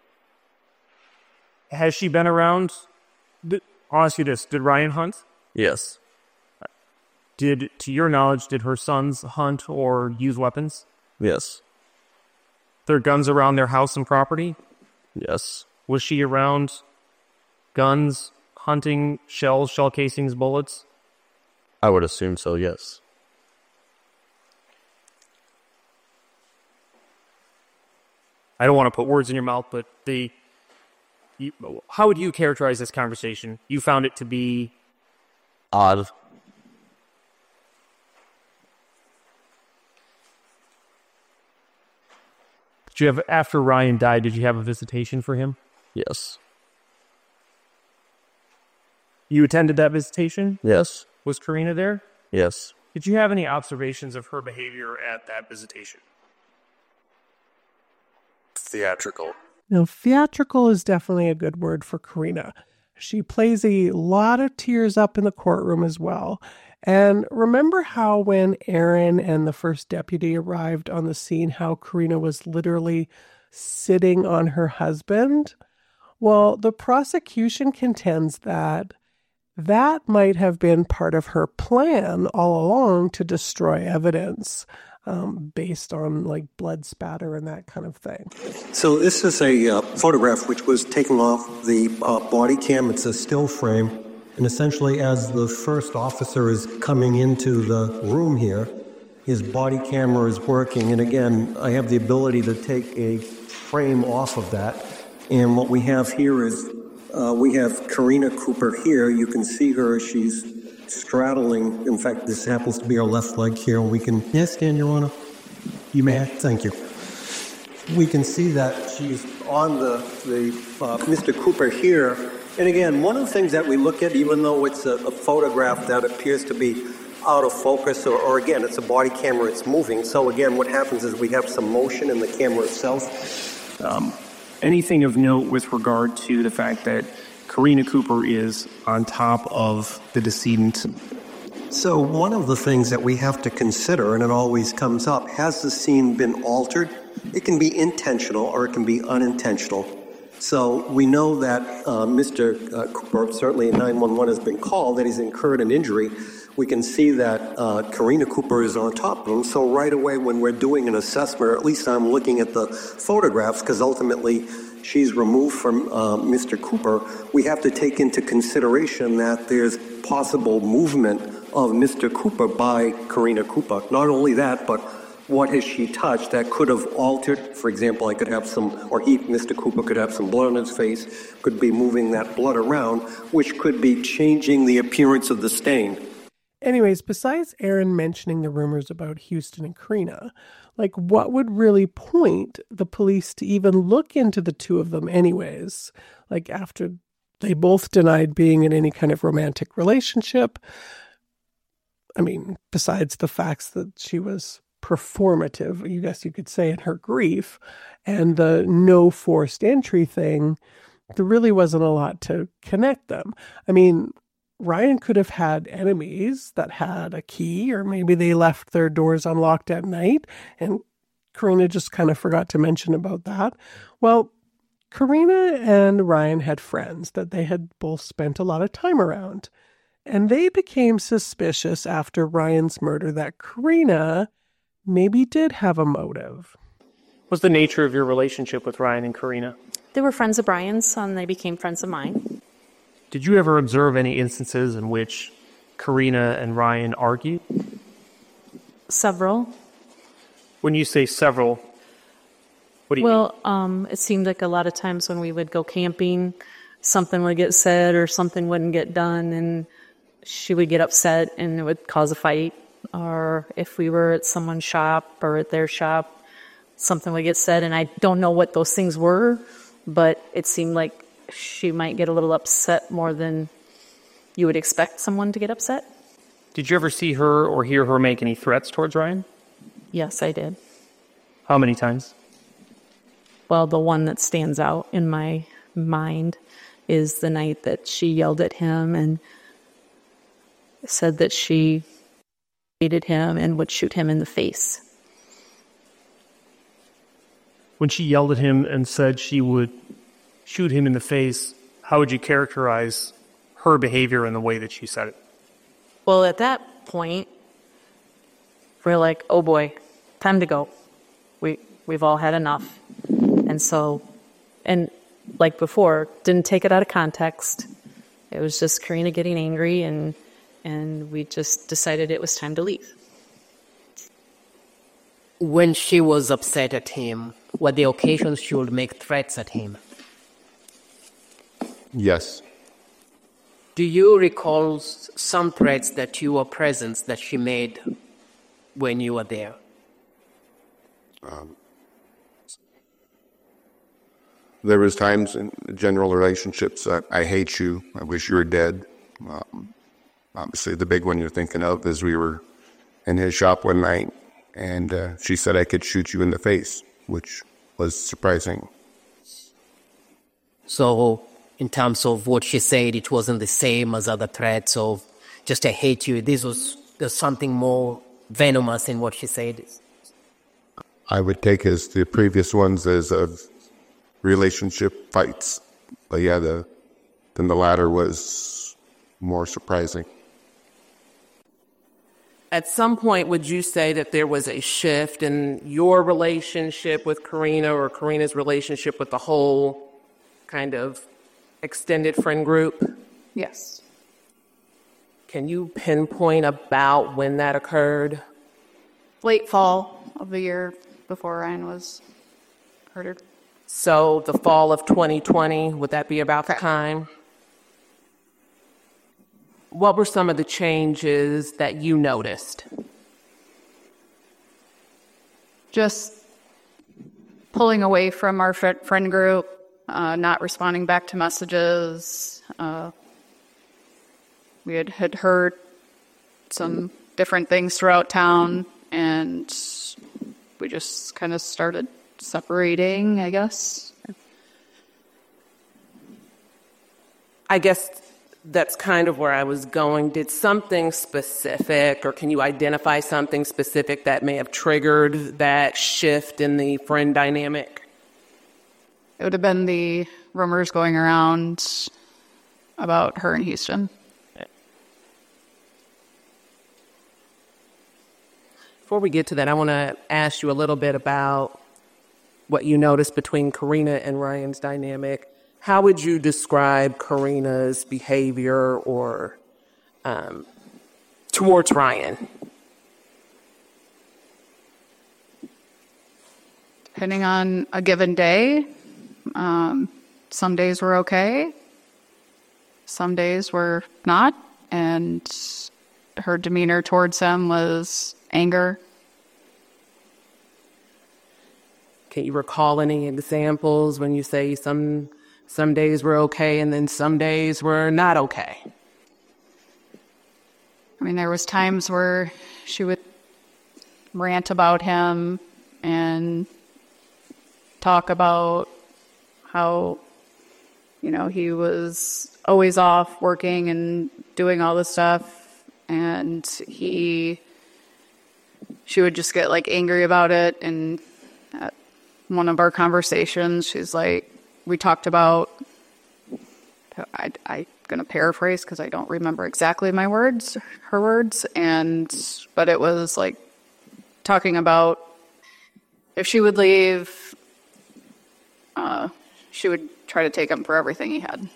Has she been around? Did, I'll ask you this. Did Ryan hunt? Yes. Did, to your knowledge, did her sons hunt or use weapons? Yes. There are guns around their house and property? Yes. Was she around guns, hunting, shells, shell casings, bullets? I would assume so, yes. I don't want to put words in your mouth, but the you, how would you characterize this conversation? You found it to be odd. Did you have, after Ryan died, did you have a visitation for him? Yes. You attended that visitation? Yes. Was Karina there? Yes. Did you have any observations of her behavior at that visitation? Theatrical. Now, theatrical is definitely a good word for Karina. She plays a lot of tears up in the courtroom as well. And remember how when Aaron and the first deputy arrived on the scene, how Karina was literally sitting on her husband? Well, the prosecution contends that that might have been part of her plan all along to destroy evidence. Um, based on like blood spatter and that kind of thing. So this is a uh, photograph which was taken off the uh, body cam. It's a still frame. And essentially as the first officer is coming into the room here, his body camera is working. And again, I have the ability to take a frame off of that. And what we have here is uh, we have Karina Cooper here. You can see her. She's straddling. In fact, this happens to be our left leg here. We can, yes, Dan, Your Honor? You may. Thank you. We can see that she's on the, the uh, Mister Cooper here. And again, one of the things that we look at, even though it's a, a photograph that appears to be out of focus, or, or again, it's a body camera, it's moving. So again, what happens is we have some motion in the camera itself. Um, anything of note with regard to the fact that Karina Cooper is on top of the decedent? So one of the things that we have to consider, and it always comes up, has the scene been altered? It can be intentional or it can be unintentional. So we know that uh, Mister Uh, Cooper, certainly nine one one has been called, that he's incurred an injury. We can see that uh, Karina Cooper is on top of him. So right away when we're doing an assessment, or at least I'm looking at the photographs, because ultimately she's removed from uh, Mister Cooper, we have to take into consideration that there's possible movement of Mister Cooper by Karina Cooper. Not only that, but what has she touched that could have altered? For example, I could have some, or he, Mister Cooper could have some blood on his face, could be moving that blood around, which could be changing the appearance of the stain. Anyways, besides Aaron mentioning the rumors about Houston and Karina, like what would really point the police to even look into the two of them anyways? Like after they both denied being in any kind of romantic relationship. I mean, besides the facts that she was performative, you guess you could say, in her grief, and the no forced entry thing, there really wasn't a lot to connect them. I mean, Ryan could have had enemies that had a key, or maybe they left their doors unlocked at night, and Karina just kind of forgot to mention about that. Well, Karina and Ryan had friends that they had both spent a lot of time around, and they became suspicious after Ryan's murder that Karina maybe did have a motive. What's the nature of your relationship with Ryan and Karina? They were friends of Brian's, and they became friends of mine. Did you ever observe any instances in which Karina and Ryan argued? Several. When you say several, what do you well, mean? Well, um, it seemed like a lot of times when we would go camping, something would get said or something wouldn't get done, and she would get upset and it would cause a fight. Or if we were at someone's shop or at their shop, something would get said, and I don't know what those things were, but it seemed like she might get a little upset more than you would expect someone to get upset. Did you ever see her or hear her make any threats towards Ryan? Yes, I did. How many times? Well, the one that stands out in my mind is the night that she yelled at him and said that she hated him and would shoot him in the face. When she yelled at him and said she would shoot him in the face, how would you characterize her behavior and the way that she said it? Well, at that point, we're like, oh boy, time to go. We, we've all had enough. And so, and like before, didn't take it out of context. It was just Karina getting angry, and and we just decided it was time to leave. When she was upset at him, were the occasions she would make threats at him? Yes. Do you recall some threats that you were present that she made when you were there? Um, there was times in general relationships, uh, I hate you, I wish you were dead. Um, obviously the big one you're thinking of is we were in his shop one night, and uh, she said I could shoot you in the face, which was surprising. So in terms of what she said, it wasn't the same as other threats of just I hate you. This was there's something more venomous in what she said. I would take as the previous ones as of relationship fights. But yeah, the then the latter was more surprising. At some point, would you say that there was a shift in your relationship with Karina or Karina's relationship with the whole kind of extended friend group? Yes. Can you pinpoint about when that occurred? Late fall of the year before Ryan was murdered. So the fall of twenty twenty, would that be about Correct. the time? What were some of the changes that you noticed? Just pulling away from our fr- friend group, uh, not responding back to messages. Uh, we had, had heard some different things throughout town, and we just kind of started separating, I guess. I guess that's kind of where I was going. Did something specific, or can you identify something specific that may have triggered that shift in the friend dynamic? It would have been the rumors going around about her in Houston. Before we get to that, I want to ask you a little bit about what you noticed between Karina and Ryan's dynamic. How would you describe Karina's behavior or um, towards Ryan? Depending on a given day, um, some days were okay, some days were not, and her demeanor towards him was anger. Can you recall any examples when you say some some days were okay and then some days were not okay? I mean, there was times where she would rant about him and talk about how, you know, he was always off working and doing all this stuff, and he she would just get like angry about it. And at one of our conversations, she's like, we talked about, I, I'm going to paraphrase because I don't remember exactly my words, her words, and, but it was like talking about if she would leave, uh, she would try to take him for everything he had.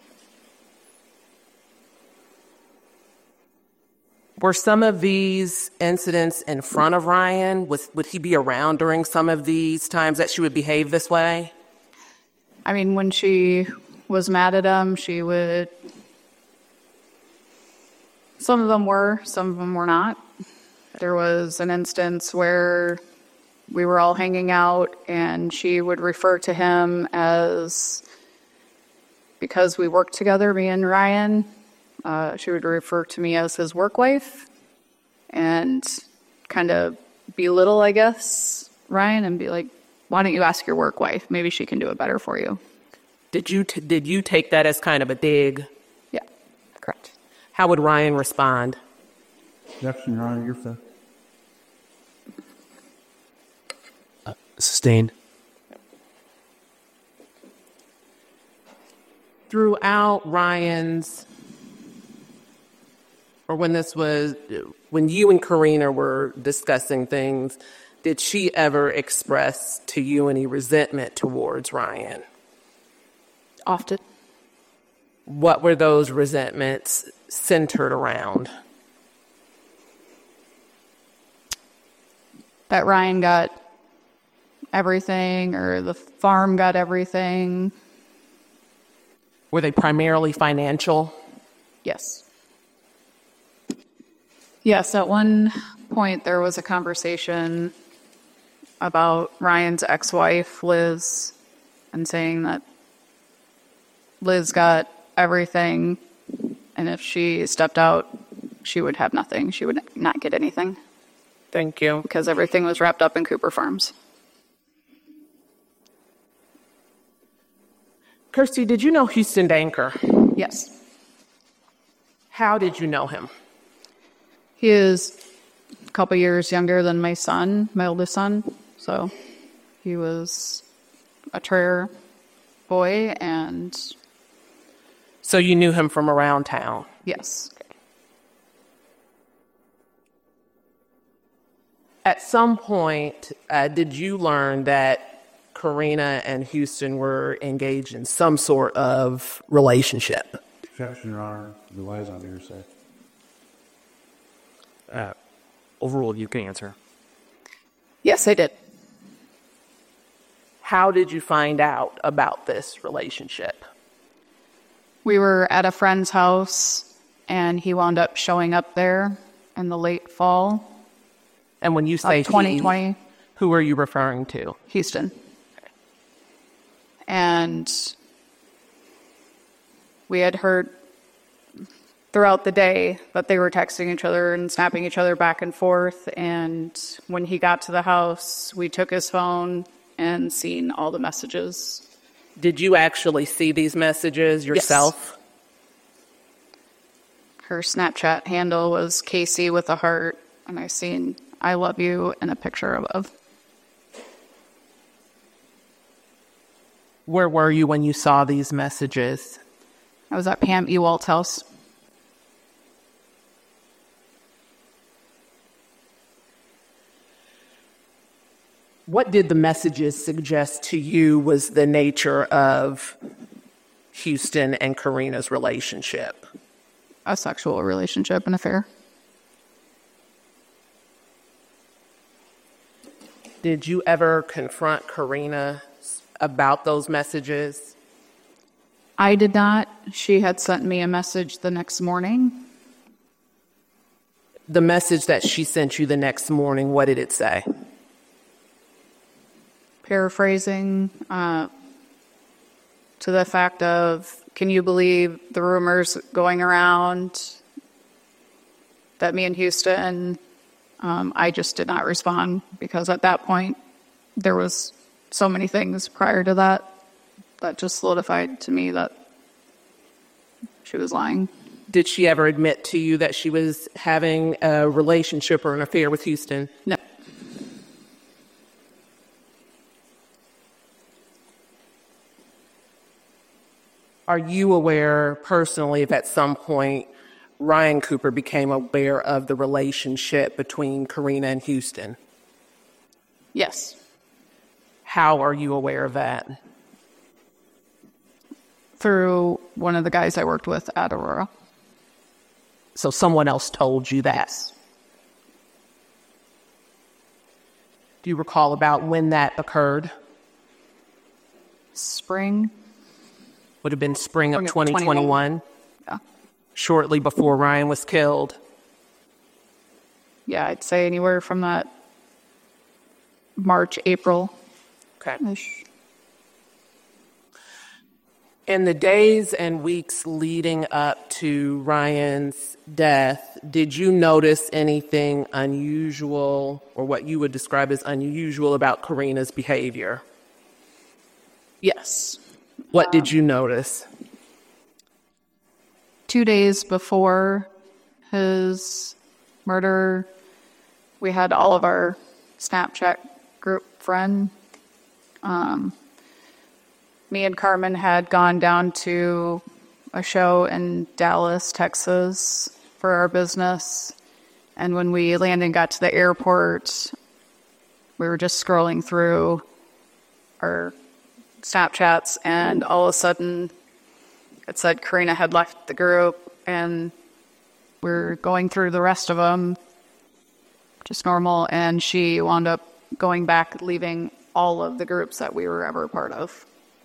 Were some of these incidents in front of Ryan? Was, would he be around during some of these times that she would behave this way? I mean, when she was mad at him, she would... Some of them were, some of them were not. There was an instance where we were all hanging out, and she would refer to him as... Because we worked together, me and Ryan, uh, she would refer to me as his work wife and kind of belittle, I guess, Ryan, and be like, why don't you ask your work wife? Maybe she can do it better for you. Did you t- did you take that as kind of a dig? Yeah, correct. How would Ryan respond? Objection, Your Honor, you're fifth. Uh, sustained. Throughout Ryan's, or when this was, when you and Karina were discussing things, did she ever express to you any resentment towards Ryan? Often. What were those resentments centered around? That Ryan got everything, or the farm got everything. Were they primarily financial? Yes. Yes, at one point there was a conversation about Ryan's ex-wife, Liz, and saying that Liz got everything, and if she stepped out, she would have nothing. She would not get anything. Thank you. Because everything was wrapped up in Cooper Farms. Kirsty, did you know Houston Danker? Yes. How did you know him? He is a couple years younger than my son, my oldest son. So he was a Traer boy, and... So you knew him from around town? Yes. At some point, uh, did you learn that Karina and Houston were engaged in some sort of relationship? Objection, Your Honor. Relies on hearsay. Uh, overruled. You can answer. Yes, I did. How did you find out about this relationship? We were at a friend's house, and he wound up showing up there in the late fall. And when you say twenty twenty, he, who are you referring to? Houston. And we had heard throughout the day that they were texting each other and snapping each other back and forth. And when he got to the house, we took his phone and seen all the messages. Did you actually see these messages yourself? Yes. Her Snapchat handle was Casey with a heart, and I seen I love you and a picture above. Where were you when you saw these messages? I was at Pam Ewald's house. What did the messages suggest to you was the nature of Houston and Karina's relationship? A sexual relationship, an affair. Did you ever confront Karina about those messages? I did not. She had sent me a message the next morning. The message that she sent you the next morning, what did it say? Paraphrasing, uh, to the fact of, can you believe the rumors going around that me and Houston, um, I just did not respond because at that point there was so many things prior to that that just solidified to me that she was lying. Did she ever admit to you that she was having a relationship or an affair with Houston? No. Are you aware personally if at some point Ryan Cooper became aware of the relationship between Karina and Houston? Yes. How are you aware of that? Through one of the guys I worked with at Aurora. So someone else told you that? Yes. Do you recall about when that occurred? Spring. Would have been spring of Spring twenty of twenty-one? Yeah. Shortly before Ryan was killed? Yeah, I'd say anywhere from that March, April. Okay. In the days and weeks leading up to Ryan's death, did you notice anything unusual or what you would describe as unusual about Karina's behavior? Yes. What did you notice? Two days before his murder, we had all of our Snapchat group friend. Um, me and Carmen had gone down to a show in Dallas, Texas for our business. And when we landed and got to the airport, we were just scrolling through our Snapchats, and all of a sudden it said Karina had left the group, and we're going through the rest of them just normal, and she wound up going back, leaving all of the groups that we were ever a part of.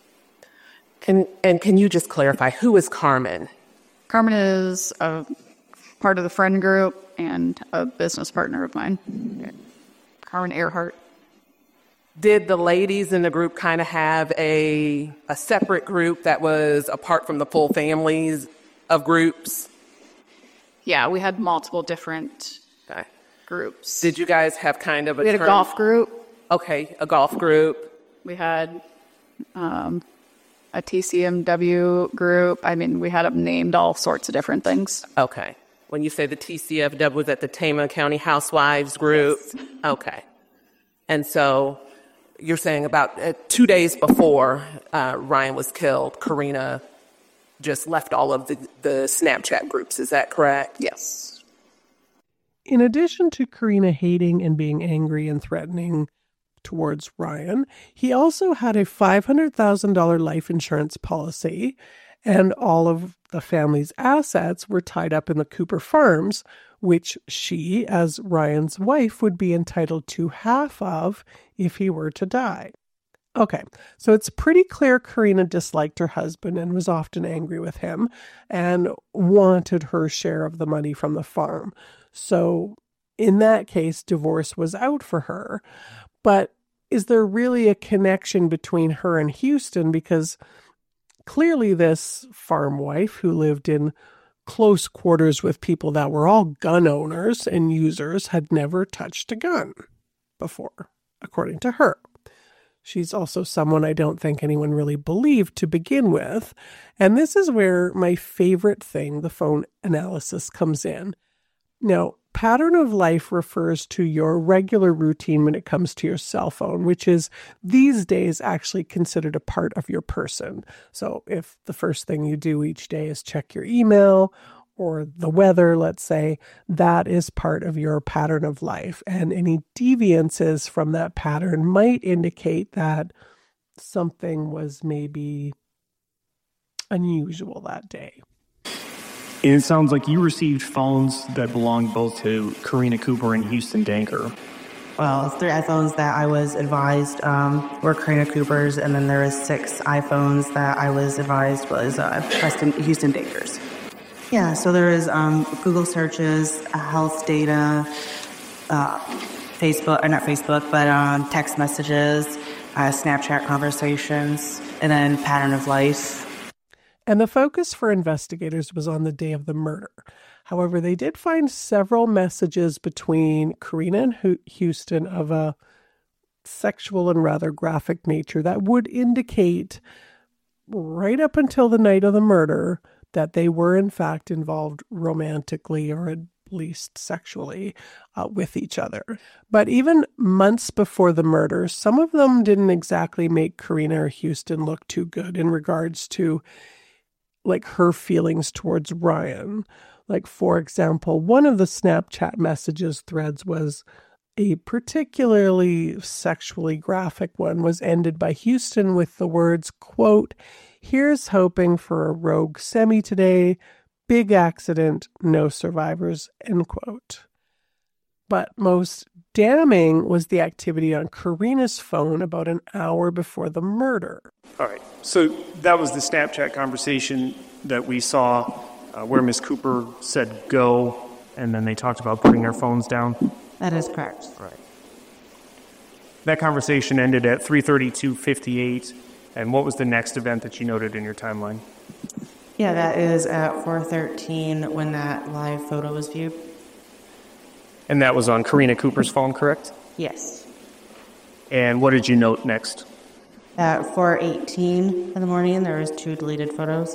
And, and can you just clarify, who is Carmen? Carmen is a part of the friend group and a business partner of mine. Carmen Earhart. Did the ladies in the group kind of have a a separate group that was apart from the full families of groups? Yeah, we had multiple different okay. groups. Did you guys have kind of a We had term? a golf group. Okay, a golf group. We had um, a T C M W group. I mean, we had them named all sorts of different things. Okay. When you say the T C F W, was that the Tama County Housewives group? Yes. Okay. And so you're saying about uh, two days before uh, Ryan was killed, Karina just left all of the, the Snapchat groups. Is that correct? Yes. In addition to Karina hating and being angry and threatening towards Ryan, he also had a five hundred thousand dollars life insurance policy, and all of the family's assets were tied up in the Cooper Farms, which she, as Ryan's wife, would be entitled to half of if he were to die. Okay, so it's pretty clear Karina disliked her husband and was often angry with him and wanted her share of the money from the farm. So in that case, divorce was out for her. But is there really a connection between her and Houston? Because clearly this farm wife who lived in close quarters with people that were all gun owners and users had never touched a gun before, according to her. She's also someone I don't think anyone really believed to begin with. And this is where my favorite thing, the phone analysis, comes in. Now, pattern of life refers to your regular routine when it comes to your cell phone, which is these days actually considered a part of your person. So if the first thing you do each day is check your email or the weather, let's say, that is part of your pattern of life. And any deviances from that pattern might indicate that something was maybe unusual that day. It sounds like you received phones that belonged both to Karina Cooper and Houston Danker. Well, three iPhones that I was advised um, were Karina Cooper's, and then there was six iPhones that I was advised was uh, Preston Houston Danker's. Yeah, so there is um, Google searches, uh, health data, uh, Facebook, or not Facebook, but um, text messages, uh, Snapchat conversations, and then pattern of life. And the focus for investigators was on the day of the murder. However, they did find several messages between Karina and Houston of a sexual and rather graphic nature that would indicate right up until the night of the murder that they were in fact involved romantically or at least sexually uh, with each other. But even months before the murder, some of them didn't exactly make Karina or Houston look too good in regards to like her feelings towards Ryan. Like, for example, one of the Snapchat messages threads was a particularly sexually graphic one, was ended by Houston with the words, quote, "Here's hoping for a rogue semi today. Big accident, no survivors," end quote. But most damning was the activity on Karina's phone about an hour before the murder. All right. So that was the Snapchat conversation that we saw uh, where Miss Cooper said go, and then they talked about putting their phones down. That is correct. Right. That conversation ended at three thirty-two fifty-eight. And what was the next event that you noted in your timeline? Yeah, that is at four thirteen when that live photo was viewed. And that was on Karina Cooper's phone, correct? Yes. And what did you note next? At four eighteen in the morning, there was two deleted photos.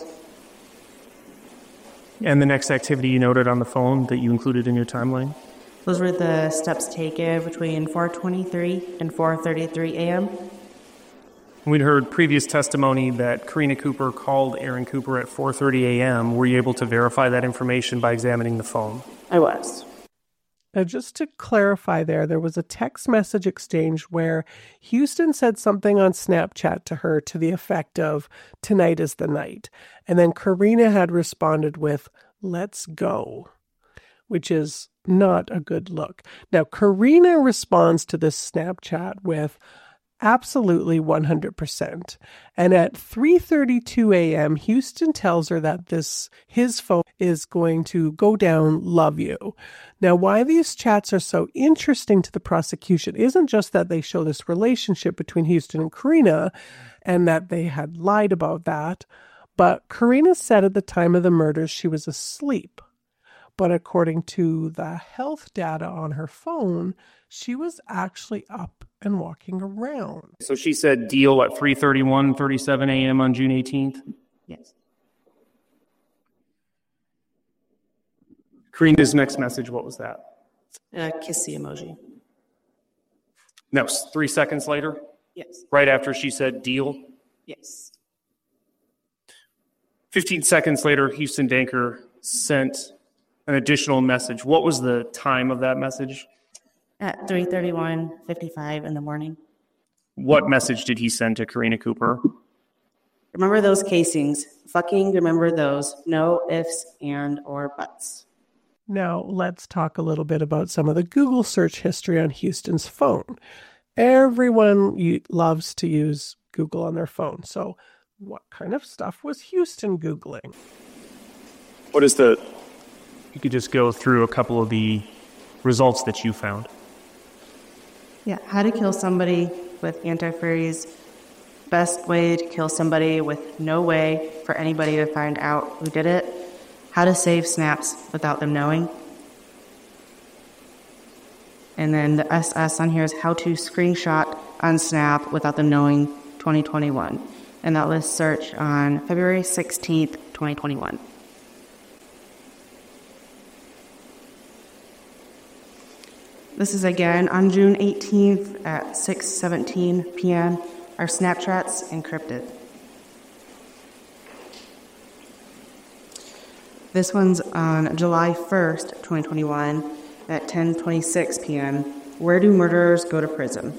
And the next activity you noted on the phone that you included in your timeline? Those were the steps taken between four twenty-three and four thirty-three a.m. We'd heard previous testimony that Karina Cooper called Aaron Cooper at four thirty a.m. Were you able to verify that information by examining the phone? I was. Now, just to clarify there, there was a text message exchange where Houston said something on Snapchat to her to the effect of, "Tonight is the night." And then Karina had responded with, "Let's go," which is not a good look. Now, Karina responds to this Snapchat with, "Absolutely one hundred percent. And at three thirty-two a.m., Houston tells her that this his phone is going to go down, love you. Now, why these chats are so interesting to the prosecution isn't just that they show this relationship between Houston and Karina and that they had lied about that, but Karina said at the time of the murders she was asleep. But according to the health data on her phone, she was actually up and walking around. So she said deal at three thirty-one thirty-seven a.m. on June eighteenth? Yes. Karina's next message, what was that? A kissy emoji. No, three seconds later? Yes. Right after she said deal? Yes. fifteen seconds later, Houston Danker sent an additional message. What was the time of that message? At three thirty-one fifty-five in the morning. What message did he send to Karina Cooper? Remember those casings. Fucking remember those. No ifs and or buts. Now, let's talk a little bit about some of the Google search history on Houston's phone. Everyone loves to use Google on their phone. So what kind of stuff was Houston Googling? What is the... You could just go through a couple of the results that you found. Yeah, how to kill somebody with antifreeze. Best way to kill somebody with no way for anybody to find out who did it. How to save snaps without them knowing. And then the S S on here is how to screenshot on Snap without them knowing twenty twenty-one. And that was searched on February sixteenth, twenty twenty-one. This is again on June eighteenth at six seventeen p.m. Our Snapchats encrypted. This one's on July first, twenty twenty-one at ten twenty-six p.m. Where do murderers go to prison?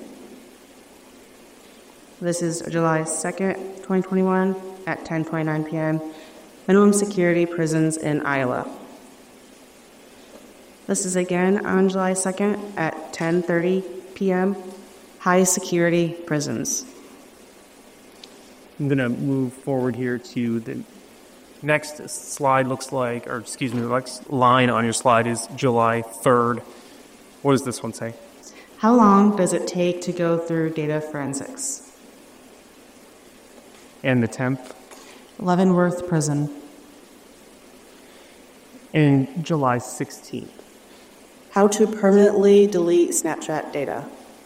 This is July second, twenty twenty-one at ten twenty-nine p.m. Minimum security prisons in Iowa. This is again on July second at ten thirty p.m. High security prisons. I'm going to move forward here to the next slide looks like, or excuse me, the next line on your slide is July third. What does this one say? How long does it take to go through data forensics? And the tenth? Leavenworth Prison. And July sixteenth. How to permanently delete Snapchat data.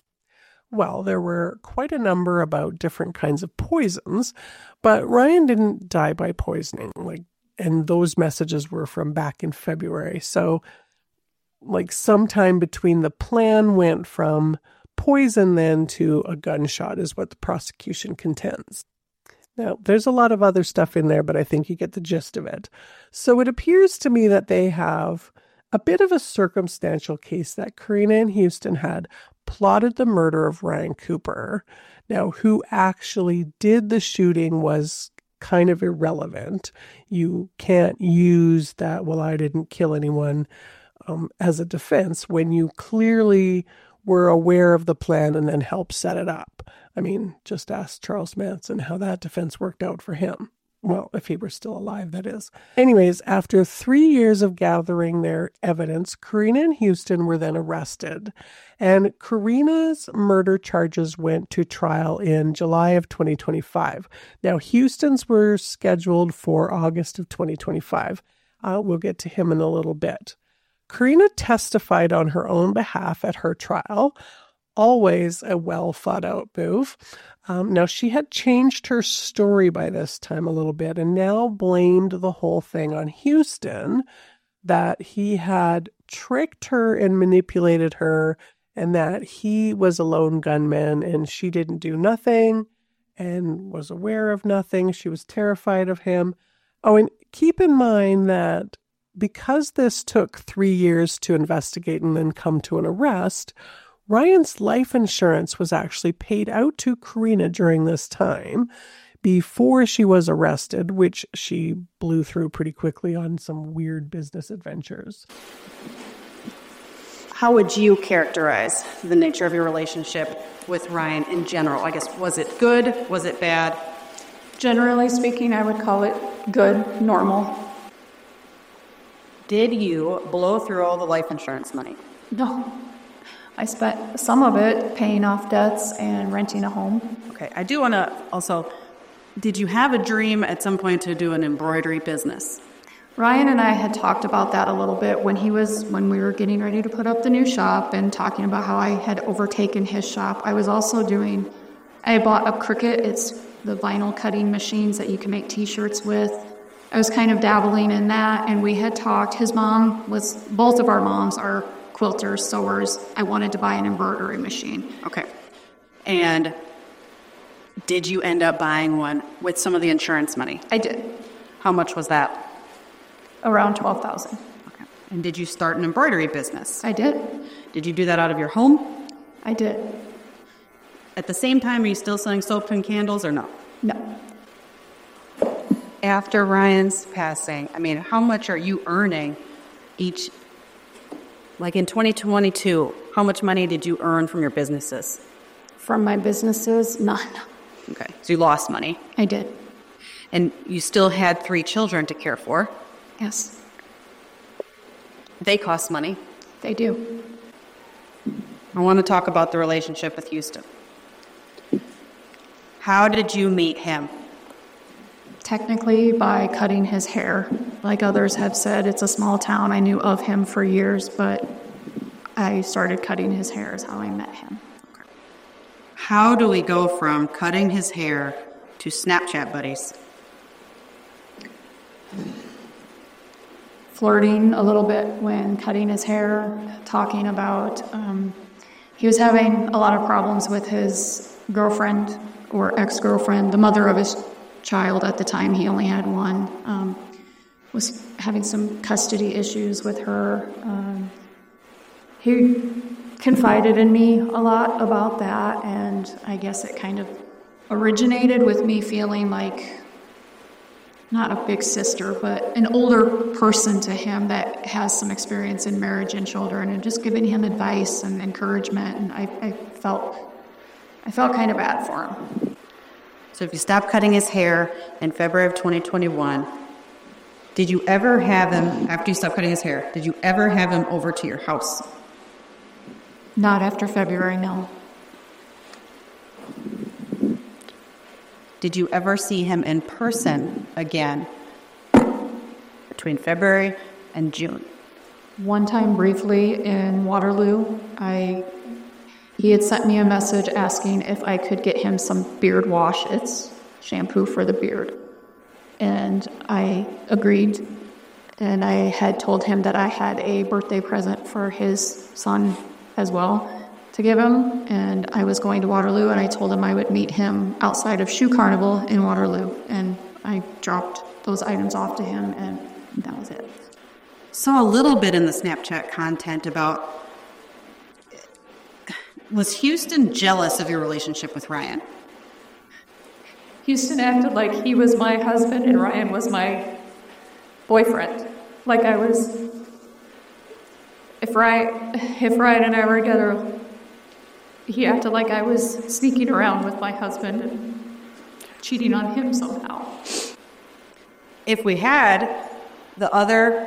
Well, there were quite a number about different kinds of poisons, but Ryan didn't die by poisoning. Like, and those messages were from back in February. So, like, sometime between the plan went from poison then to a gunshot is what the prosecution contends. Now, there's a lot of other stuff in there, but I think you get the gist of it. So it appears to me that they have a bit of a circumstantial case that Karina and Houston had plotted the murder of Ryan Cooper. Now, who actually did the shooting was kind of irrelevant. You can't use that, well, I didn't kill anyone, um, as a defense when you clearly were aware of the plan and then helped set it up. I mean, just ask Charles Manson how that defense worked out for him. Well, if he were still alive, that is. Anyways, after three years of gathering their evidence, Karina and Houston were then arrested. And Karina's murder charges went to trial in July of twenty twenty-five. Now, Houston's were scheduled for August of twenty twenty-five. Uh, we'll get to him in a little bit. Karina testified on her own behalf at her trial. Always a well thought out move. Um, now, she had changed her story by this time a little bit and now blamed the whole thing on Houston, that he had tricked her and manipulated her and that he was a lone gunman and she didn't do nothing and was aware of nothing. She was terrified of him. Oh, and keep in mind that because this took three years to investigate and then come to an arrest, Ryan's life insurance was actually paid out to Karina during this time before she was arrested, which she blew through pretty quickly on some weird business adventures. How would you characterize the nature of your relationship with Ryan in general? I guess, was it good? Was it bad? Generally speaking, I would call it good, normal. Did you blow through all the life insurance money? No. I spent some of it paying off debts and renting a home. Okay, I do want to also, did you have a dream at some point to do an embroidery business? Ryan and I had talked about that a little bit when he was, when we were getting ready to put up the new shop and talking about how I had overtaken his shop. I was also doing, I bought a Cricut. It's the vinyl cutting machines that you can make t-shirts with. I was kind of dabbling in that, and we had talked. His mom was, both of our moms are quilters, sewers. I wanted to buy an embroidery machine. Okay. And did you end up buying one with some of the insurance money? I did. How much was that? Around twelve thousand dollars. Okay. And did you start an embroidery business? I did. Did you do that out of your home? I did. At the same time, are you still selling soap and candles or no? No. After Ryan's passing, I mean, how much are you earning each? Like in twenty twenty-two, how much money did you earn from your businesses? From my businesses, none. Okay, so you lost money. I did. And you still had three children to care for. Yes. They cost money. They do. I want to talk about the relationship with Houston. How did you meet him? Technically, by cutting his hair. Like others have said, it's a small town. I knew of him for years, but I started cutting his hair is how I met him. How do we go from cutting his hair to Snapchat buddies? Flirting a little bit when cutting his hair, talking about um, he was having a lot of problems with his girlfriend or ex-girlfriend, the mother of his child at the time. He only had one. Um, was having some custody issues with her. Um, he confided in me a lot about that, and I guess it kind of originated with me feeling like not a big sister, but an older person to him that has some experience in marriage and children, and just giving him advice and encouragement. And I, I felt, I felt kind of bad for him. So if you stopped cutting his hair in February of twenty twenty-one, did you ever have him, after you stopped cutting his hair, did you ever have him over to your house? Not after February, no. Did you ever see him in person again between February and June? One time briefly in Waterloo, I he had sent me a message asking if I could get him some beard wash. It's shampoo for the beard. And I agreed, and I had told him that I had a birthday present for his son as well to give him, and I was going to Waterloo, and I told him I would meet him outside of Shoe Carnival in Waterloo, and I dropped those items off to him, and that was it. Saw a little bit in the Snapchat content about, was Houston jealous of your relationship with Ryan? Houston acted like he was my husband and Ryan was my boyfriend. Like I was, if Ryan, if Ryan and I were together, he acted like I was sneaking around with my husband and cheating on him somehow. If we had the other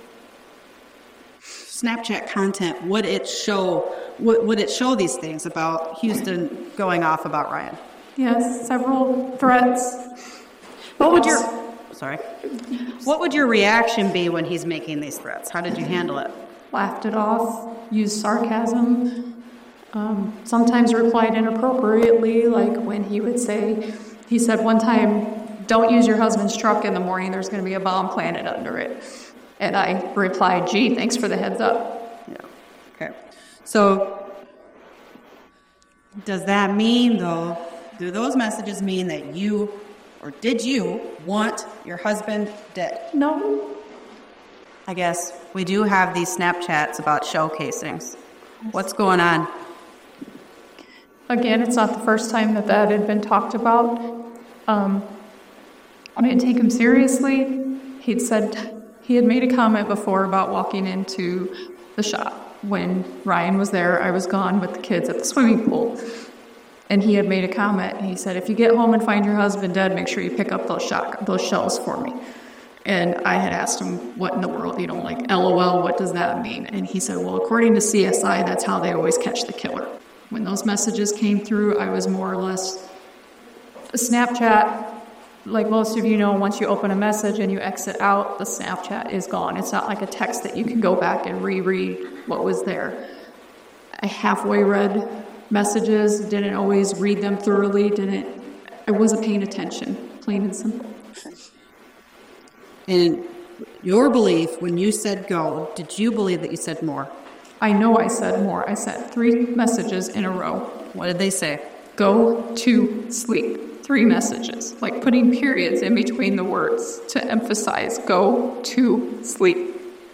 Snapchat content, would it show, would, would it show these things about Houston going off about Ryan? Yes, several threats. What would your, sorry, what would your reaction be when he's making these threats? How did you handle it? Laughed it off, used sarcasm, um, sometimes replied inappropriately, like when he would say, he said one time, don't use your husband's truck in the morning, there's going to be a bomb planted under it. And I replied, gee, thanks for the heads up. Yeah. Okay. So does that mean, though, do those messages mean that you, or did you, want your husband dead? No. I guess we do have these Snapchats about shell casings. What's going on? Again, it's not the first time that that had been talked about. Um, I didn't take him seriously. He'd said, he had made a comment before about walking into the shop. When Ryan was there, I was gone with the kids at the swimming pool. And he had made a comment. He said, if you get home and find your husband dead, make sure you pick up those shock, those shells for me. And I had asked him, what in the world, you know, like, LOL, what does that mean? And he said, well, according to C S I, that's how they always catch the killer. When those messages came through, I was more or less, Snapchat, like most of you know, once you open a message and you exit out, the Snapchat is gone. It's not like a text that you can go back and reread what was there. I halfway read messages, didn't always read them thoroughly, didn't, I wasn't paying attention, plain and simple. In your belief, when you said go, did you believe that you said more? I know I said more. I sent three messages in a row. What did they say? Go to sleep. Three messages, like putting periods in between the words to emphasize go to sleep.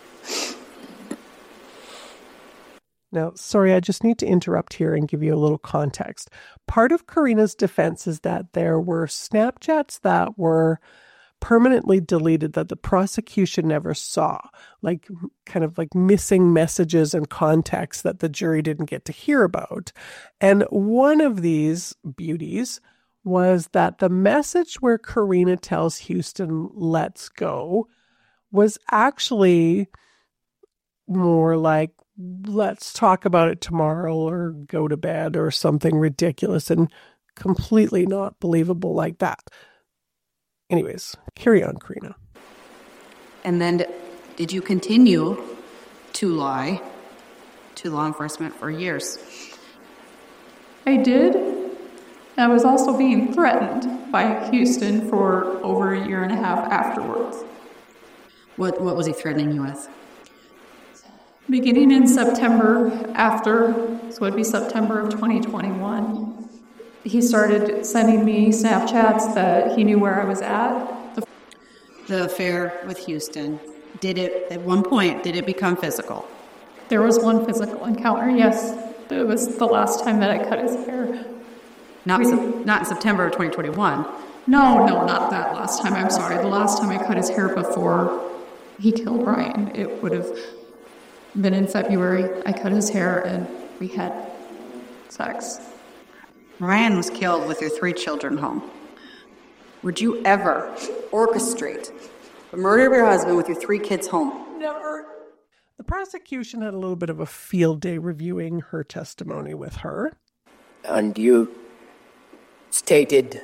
Now, sorry, I just need to interrupt here and give you a little context. Part of Karina's defense is that there were Snapchats that were permanently deleted that the prosecution never saw, like kind of like missing messages and context that the jury didn't get to hear about. And one of these beauties was that the message where Karina tells Houston, let's go, was actually more like, let's talk about it tomorrow or go to bed or something ridiculous. And completely not believable like that. Anyways, carry on, Karina. And then did you continue to lie to law enforcement for years? I did. I was also being threatened by Houston for over a year and a half afterwards. What what was he threatening you with? Beginning in September, after, so it'd be September of twenty twenty-one, he started sending me Snapchats that he knew where I was at. The, the affair with Houston, did it, at one point, did it become physical? There was one physical encounter, yes. It was the last time that I cut his hair. Not, we, not in September of twenty twenty-one? No, no, not that last time, I'm sorry. The last time I cut his hair before he killed Ryan, it would have been in February. I cut his hair and we had sex. Ryan was killed with your three children home. Would you ever orchestrate the murder of your husband with your three kids home? Never. The prosecution had a little bit of a field day reviewing her testimony with her. And you stated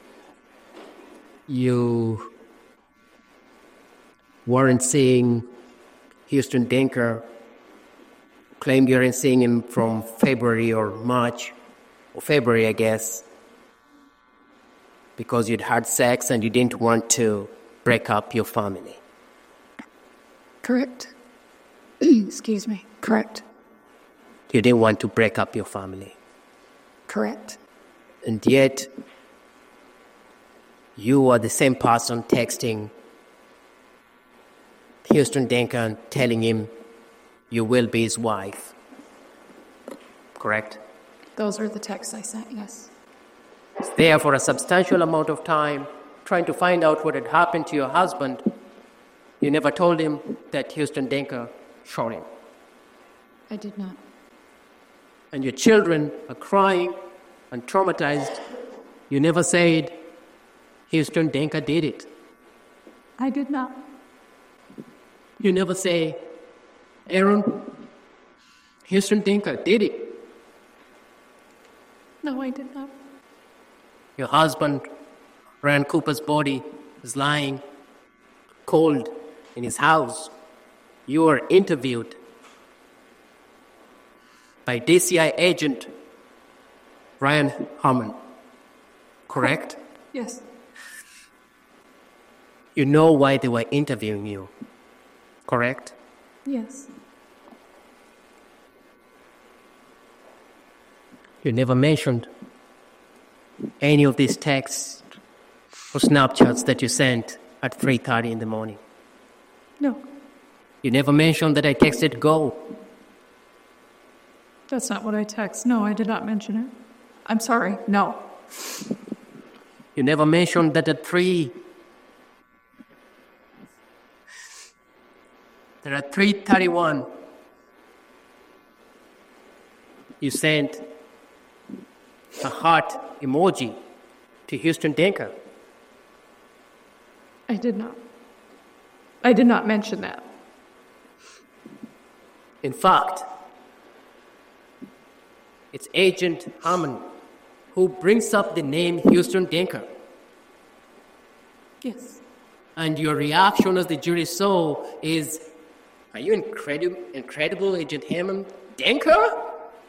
you weren't seeing Houston Denker, claimed you weren't seeing him from February or March, or February, I guess, because you'd had sex and you didn't want to break up your family. Correct. Excuse me. Correct. You didn't want to break up your family. Correct. And yet, you are the same person texting Houston Denker and telling him you will be his wife. Correct? Those are the texts I sent, yes. Was there for a substantial amount of time trying to find out what had happened to your husband. You never told him that Houston Denker shot him. I did not. And your children are crying and traumatized. You never said Houston Denker did it. I did not. You never say, Aaron, Houston Denker did it. No, I did not. Your husband, Ryan Cooper's body, is lying cold in his house. You were interviewed by D C I agent Ryan Harmon. Correct? Yes. You know why they were interviewing you. Correct? Yes. You never mentioned any of these texts or Snapchats that you sent at three thirty in the morning. No. You never mentioned that I texted go. That's not what I text. No, I did not mention it. I'm sorry. No. You never mentioned that at three... That at three thirty-one, you sent a heart emoji to Houston Denker. I did not. I did not mention that. In fact, it's Agent Harmon who brings up the name Houston Denker. Yes. And your reaction as the jury saw is, are you incredible, incredible Agent Harmon Denker?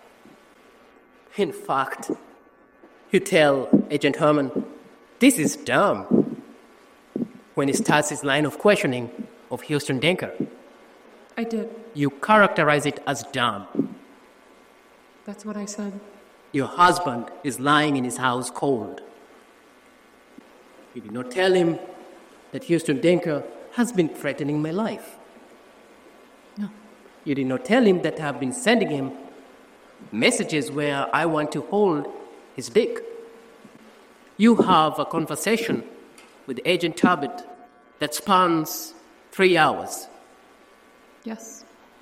In fact, you tell Agent Harmon, this is dumb, when he starts his line of questioning of Houston Denker. I did. You characterize it as dumb. That's what I said. Your husband is lying in his house cold. You did not tell him that Houston Denker has been threatening my life. No. You did not tell him that I have been sending him messages where I want to hold his dick. You have a conversation with Agent Talbot that spans three hours. Yes.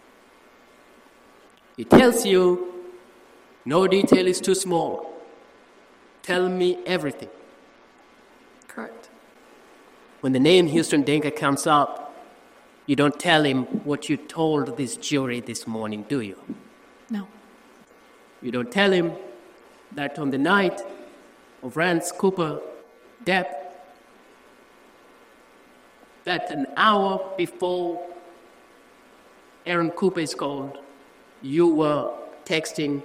He tells you, no detail is too small. Tell me everything. Correct. When the name Houston Denker comes up, you don't tell him what you told this jury this morning, do you? No. You don't tell him that on the night of Rance Cooper death, that an hour before Aaron Cooper is called, you were texting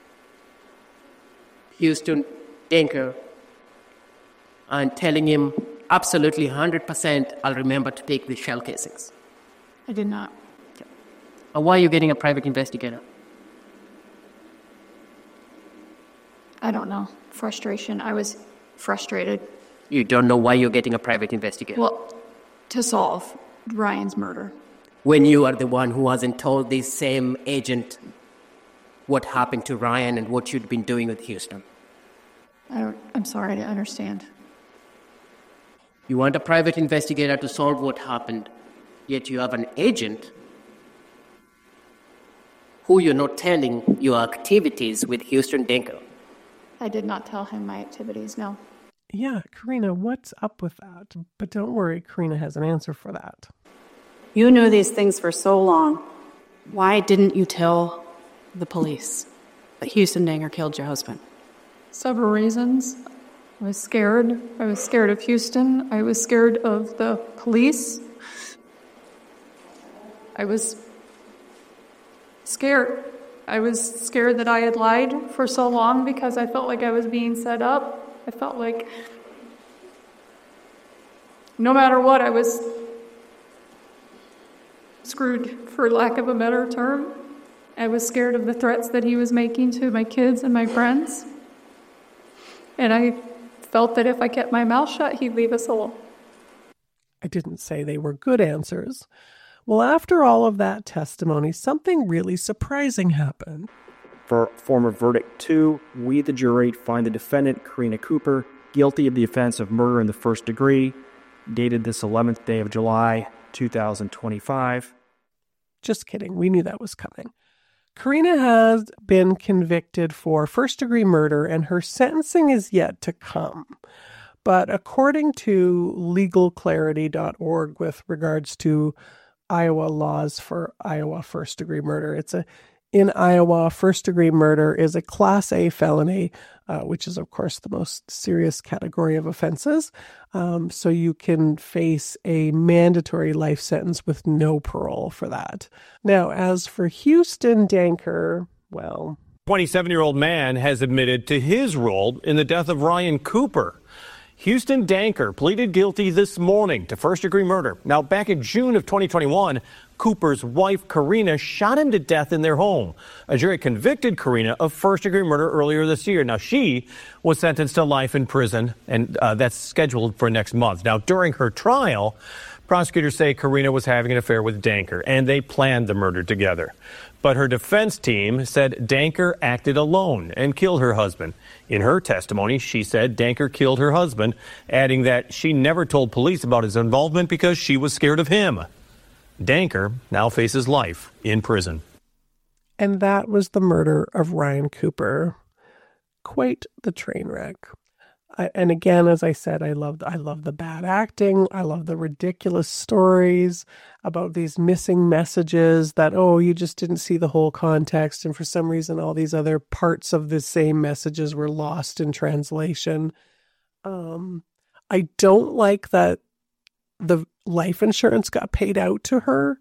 Houston Denker and telling him absolutely one hundred percent, I'll remember to take the shell casings. I did not. Uh, why are you getting a private investigator? I don't know. Frustration. I was frustrated. You don't know why you're getting a private investigator? Well, to solve Ryan's murder. When you are the one who hasn't told this same agent what happened to Ryan and what you'd been doing with Houston. I don't, I'm sorry, I didn't understand. You want a private investigator to solve what happened, yet you have an agent who you're not telling your activities with Houston Denker. I did not tell him my activities, no. Yeah, Karina, what's up with that? But don't worry, Karina has an answer for that. You knew these things for so long. Why didn't you tell the police that Houston Denker killed your husband? Several reasons. I was scared. I was scared of Houston. I was scared of the police. I was scared. I was scared that I had lied for so long because I felt like I was being set up. I felt like no matter what, I was screwed, for lack of a better term. I was scared of the threats that he was making to my kids and my friends. And I felt that if I kept my mouth shut, he'd leave us alone. I didn't say they were good answers. Well, after all of that testimony, something really surprising happened. For former verdict two, we, the jury, find the defendant, Karina Cooper, guilty of the offense of murder in the first degree, dated this eleventh day of July, two thousand twenty-five. Just kidding. We knew that was coming. Karina has been convicted for first-degree murder, and her sentencing is yet to come. But according to legal clarity dot org with regards to Iowa laws for Iowa first-degree murder, it's a in Iowa, first-degree murder is a Class A felony, uh, which is, of course, the most serious category of offenses. Um, so you can face a mandatory life sentence with no parole for that. Now, as for Houston Denker, well... twenty-seven-year-old man has admitted to his role in the death of Ryan Cooper. Houston Denker pleaded guilty this morning to first-degree murder. Now, back in June of twenty twenty-one, Cooper's wife, Karina, shot him to death in their home. A jury convicted Karina of first-degree murder earlier this year. Now, she was sentenced to life in prison, and uh, that's scheduled for next month. Now, during her trial, prosecutors say Karina was having an affair with Denker, and they planned the murder together. But her defense team said Denker acted alone and killed her husband. In her testimony, she said Denker killed her husband, adding that she never told police about his involvement because she was scared of him. Denker now faces life in prison. And that was the murder of Ryan Cooper. Quite the train wreck. I, and again, as I said, I loved I love the bad acting. I love the ridiculous stories about these missing messages that, oh, you just didn't see the whole context. And for some reason, all these other parts of the same messages were lost in translation. Um, I don't like that the life insurance got paid out to her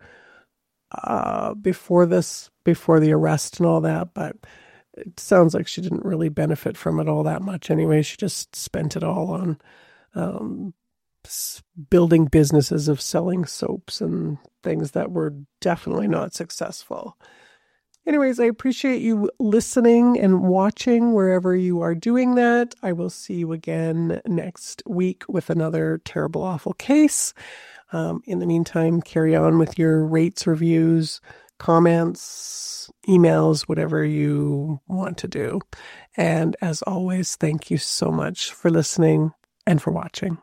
uh, before this, before the arrest and all that, but it sounds like she didn't really benefit from it all that much anyway. She just spent it all on um, building businesses of selling soaps and things that were definitely not successful. Anyways, I appreciate you listening and watching wherever you are doing that. I will see you again next week with another terrible, awful case. Um, in the meantime, carry on with your rates, reviews, comments, emails, whatever you want to do. And as always, thank you so much for listening and for watching.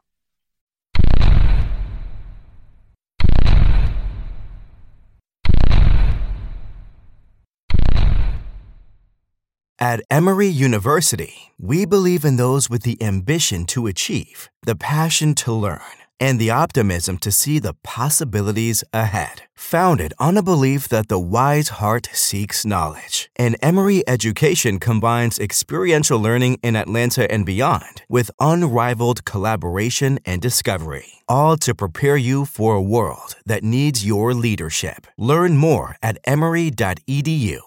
At Emory University, we believe in those with the ambition to achieve, the passion to learn, and the optimism to see the possibilities ahead. Founded on a belief that the wise heart seeks knowledge, and Emory Education combines experiential learning in Atlanta and beyond with unrivaled collaboration and discovery, all to prepare you for a world that needs your leadership. Learn more at emory dot e d u.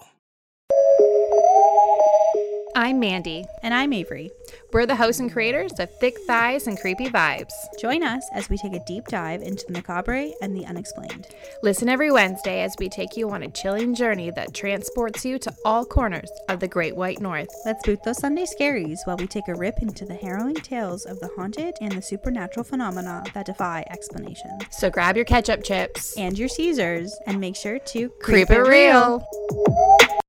I'm Mandy. And I'm Avery. We're the hosts and creators of Thick Thighs and Creepy Vibes. Join us as we take a deep dive into the macabre and the unexplained. Listen every Wednesday as we take you on a chilling journey that transports you to all corners of the Great White North. Let's boot those Sunday scaries while we take a rip into the harrowing tales of the haunted and the supernatural phenomena that defy explanation. So grab your ketchup chips and your Caesars and make sure to creep, creep it real. real.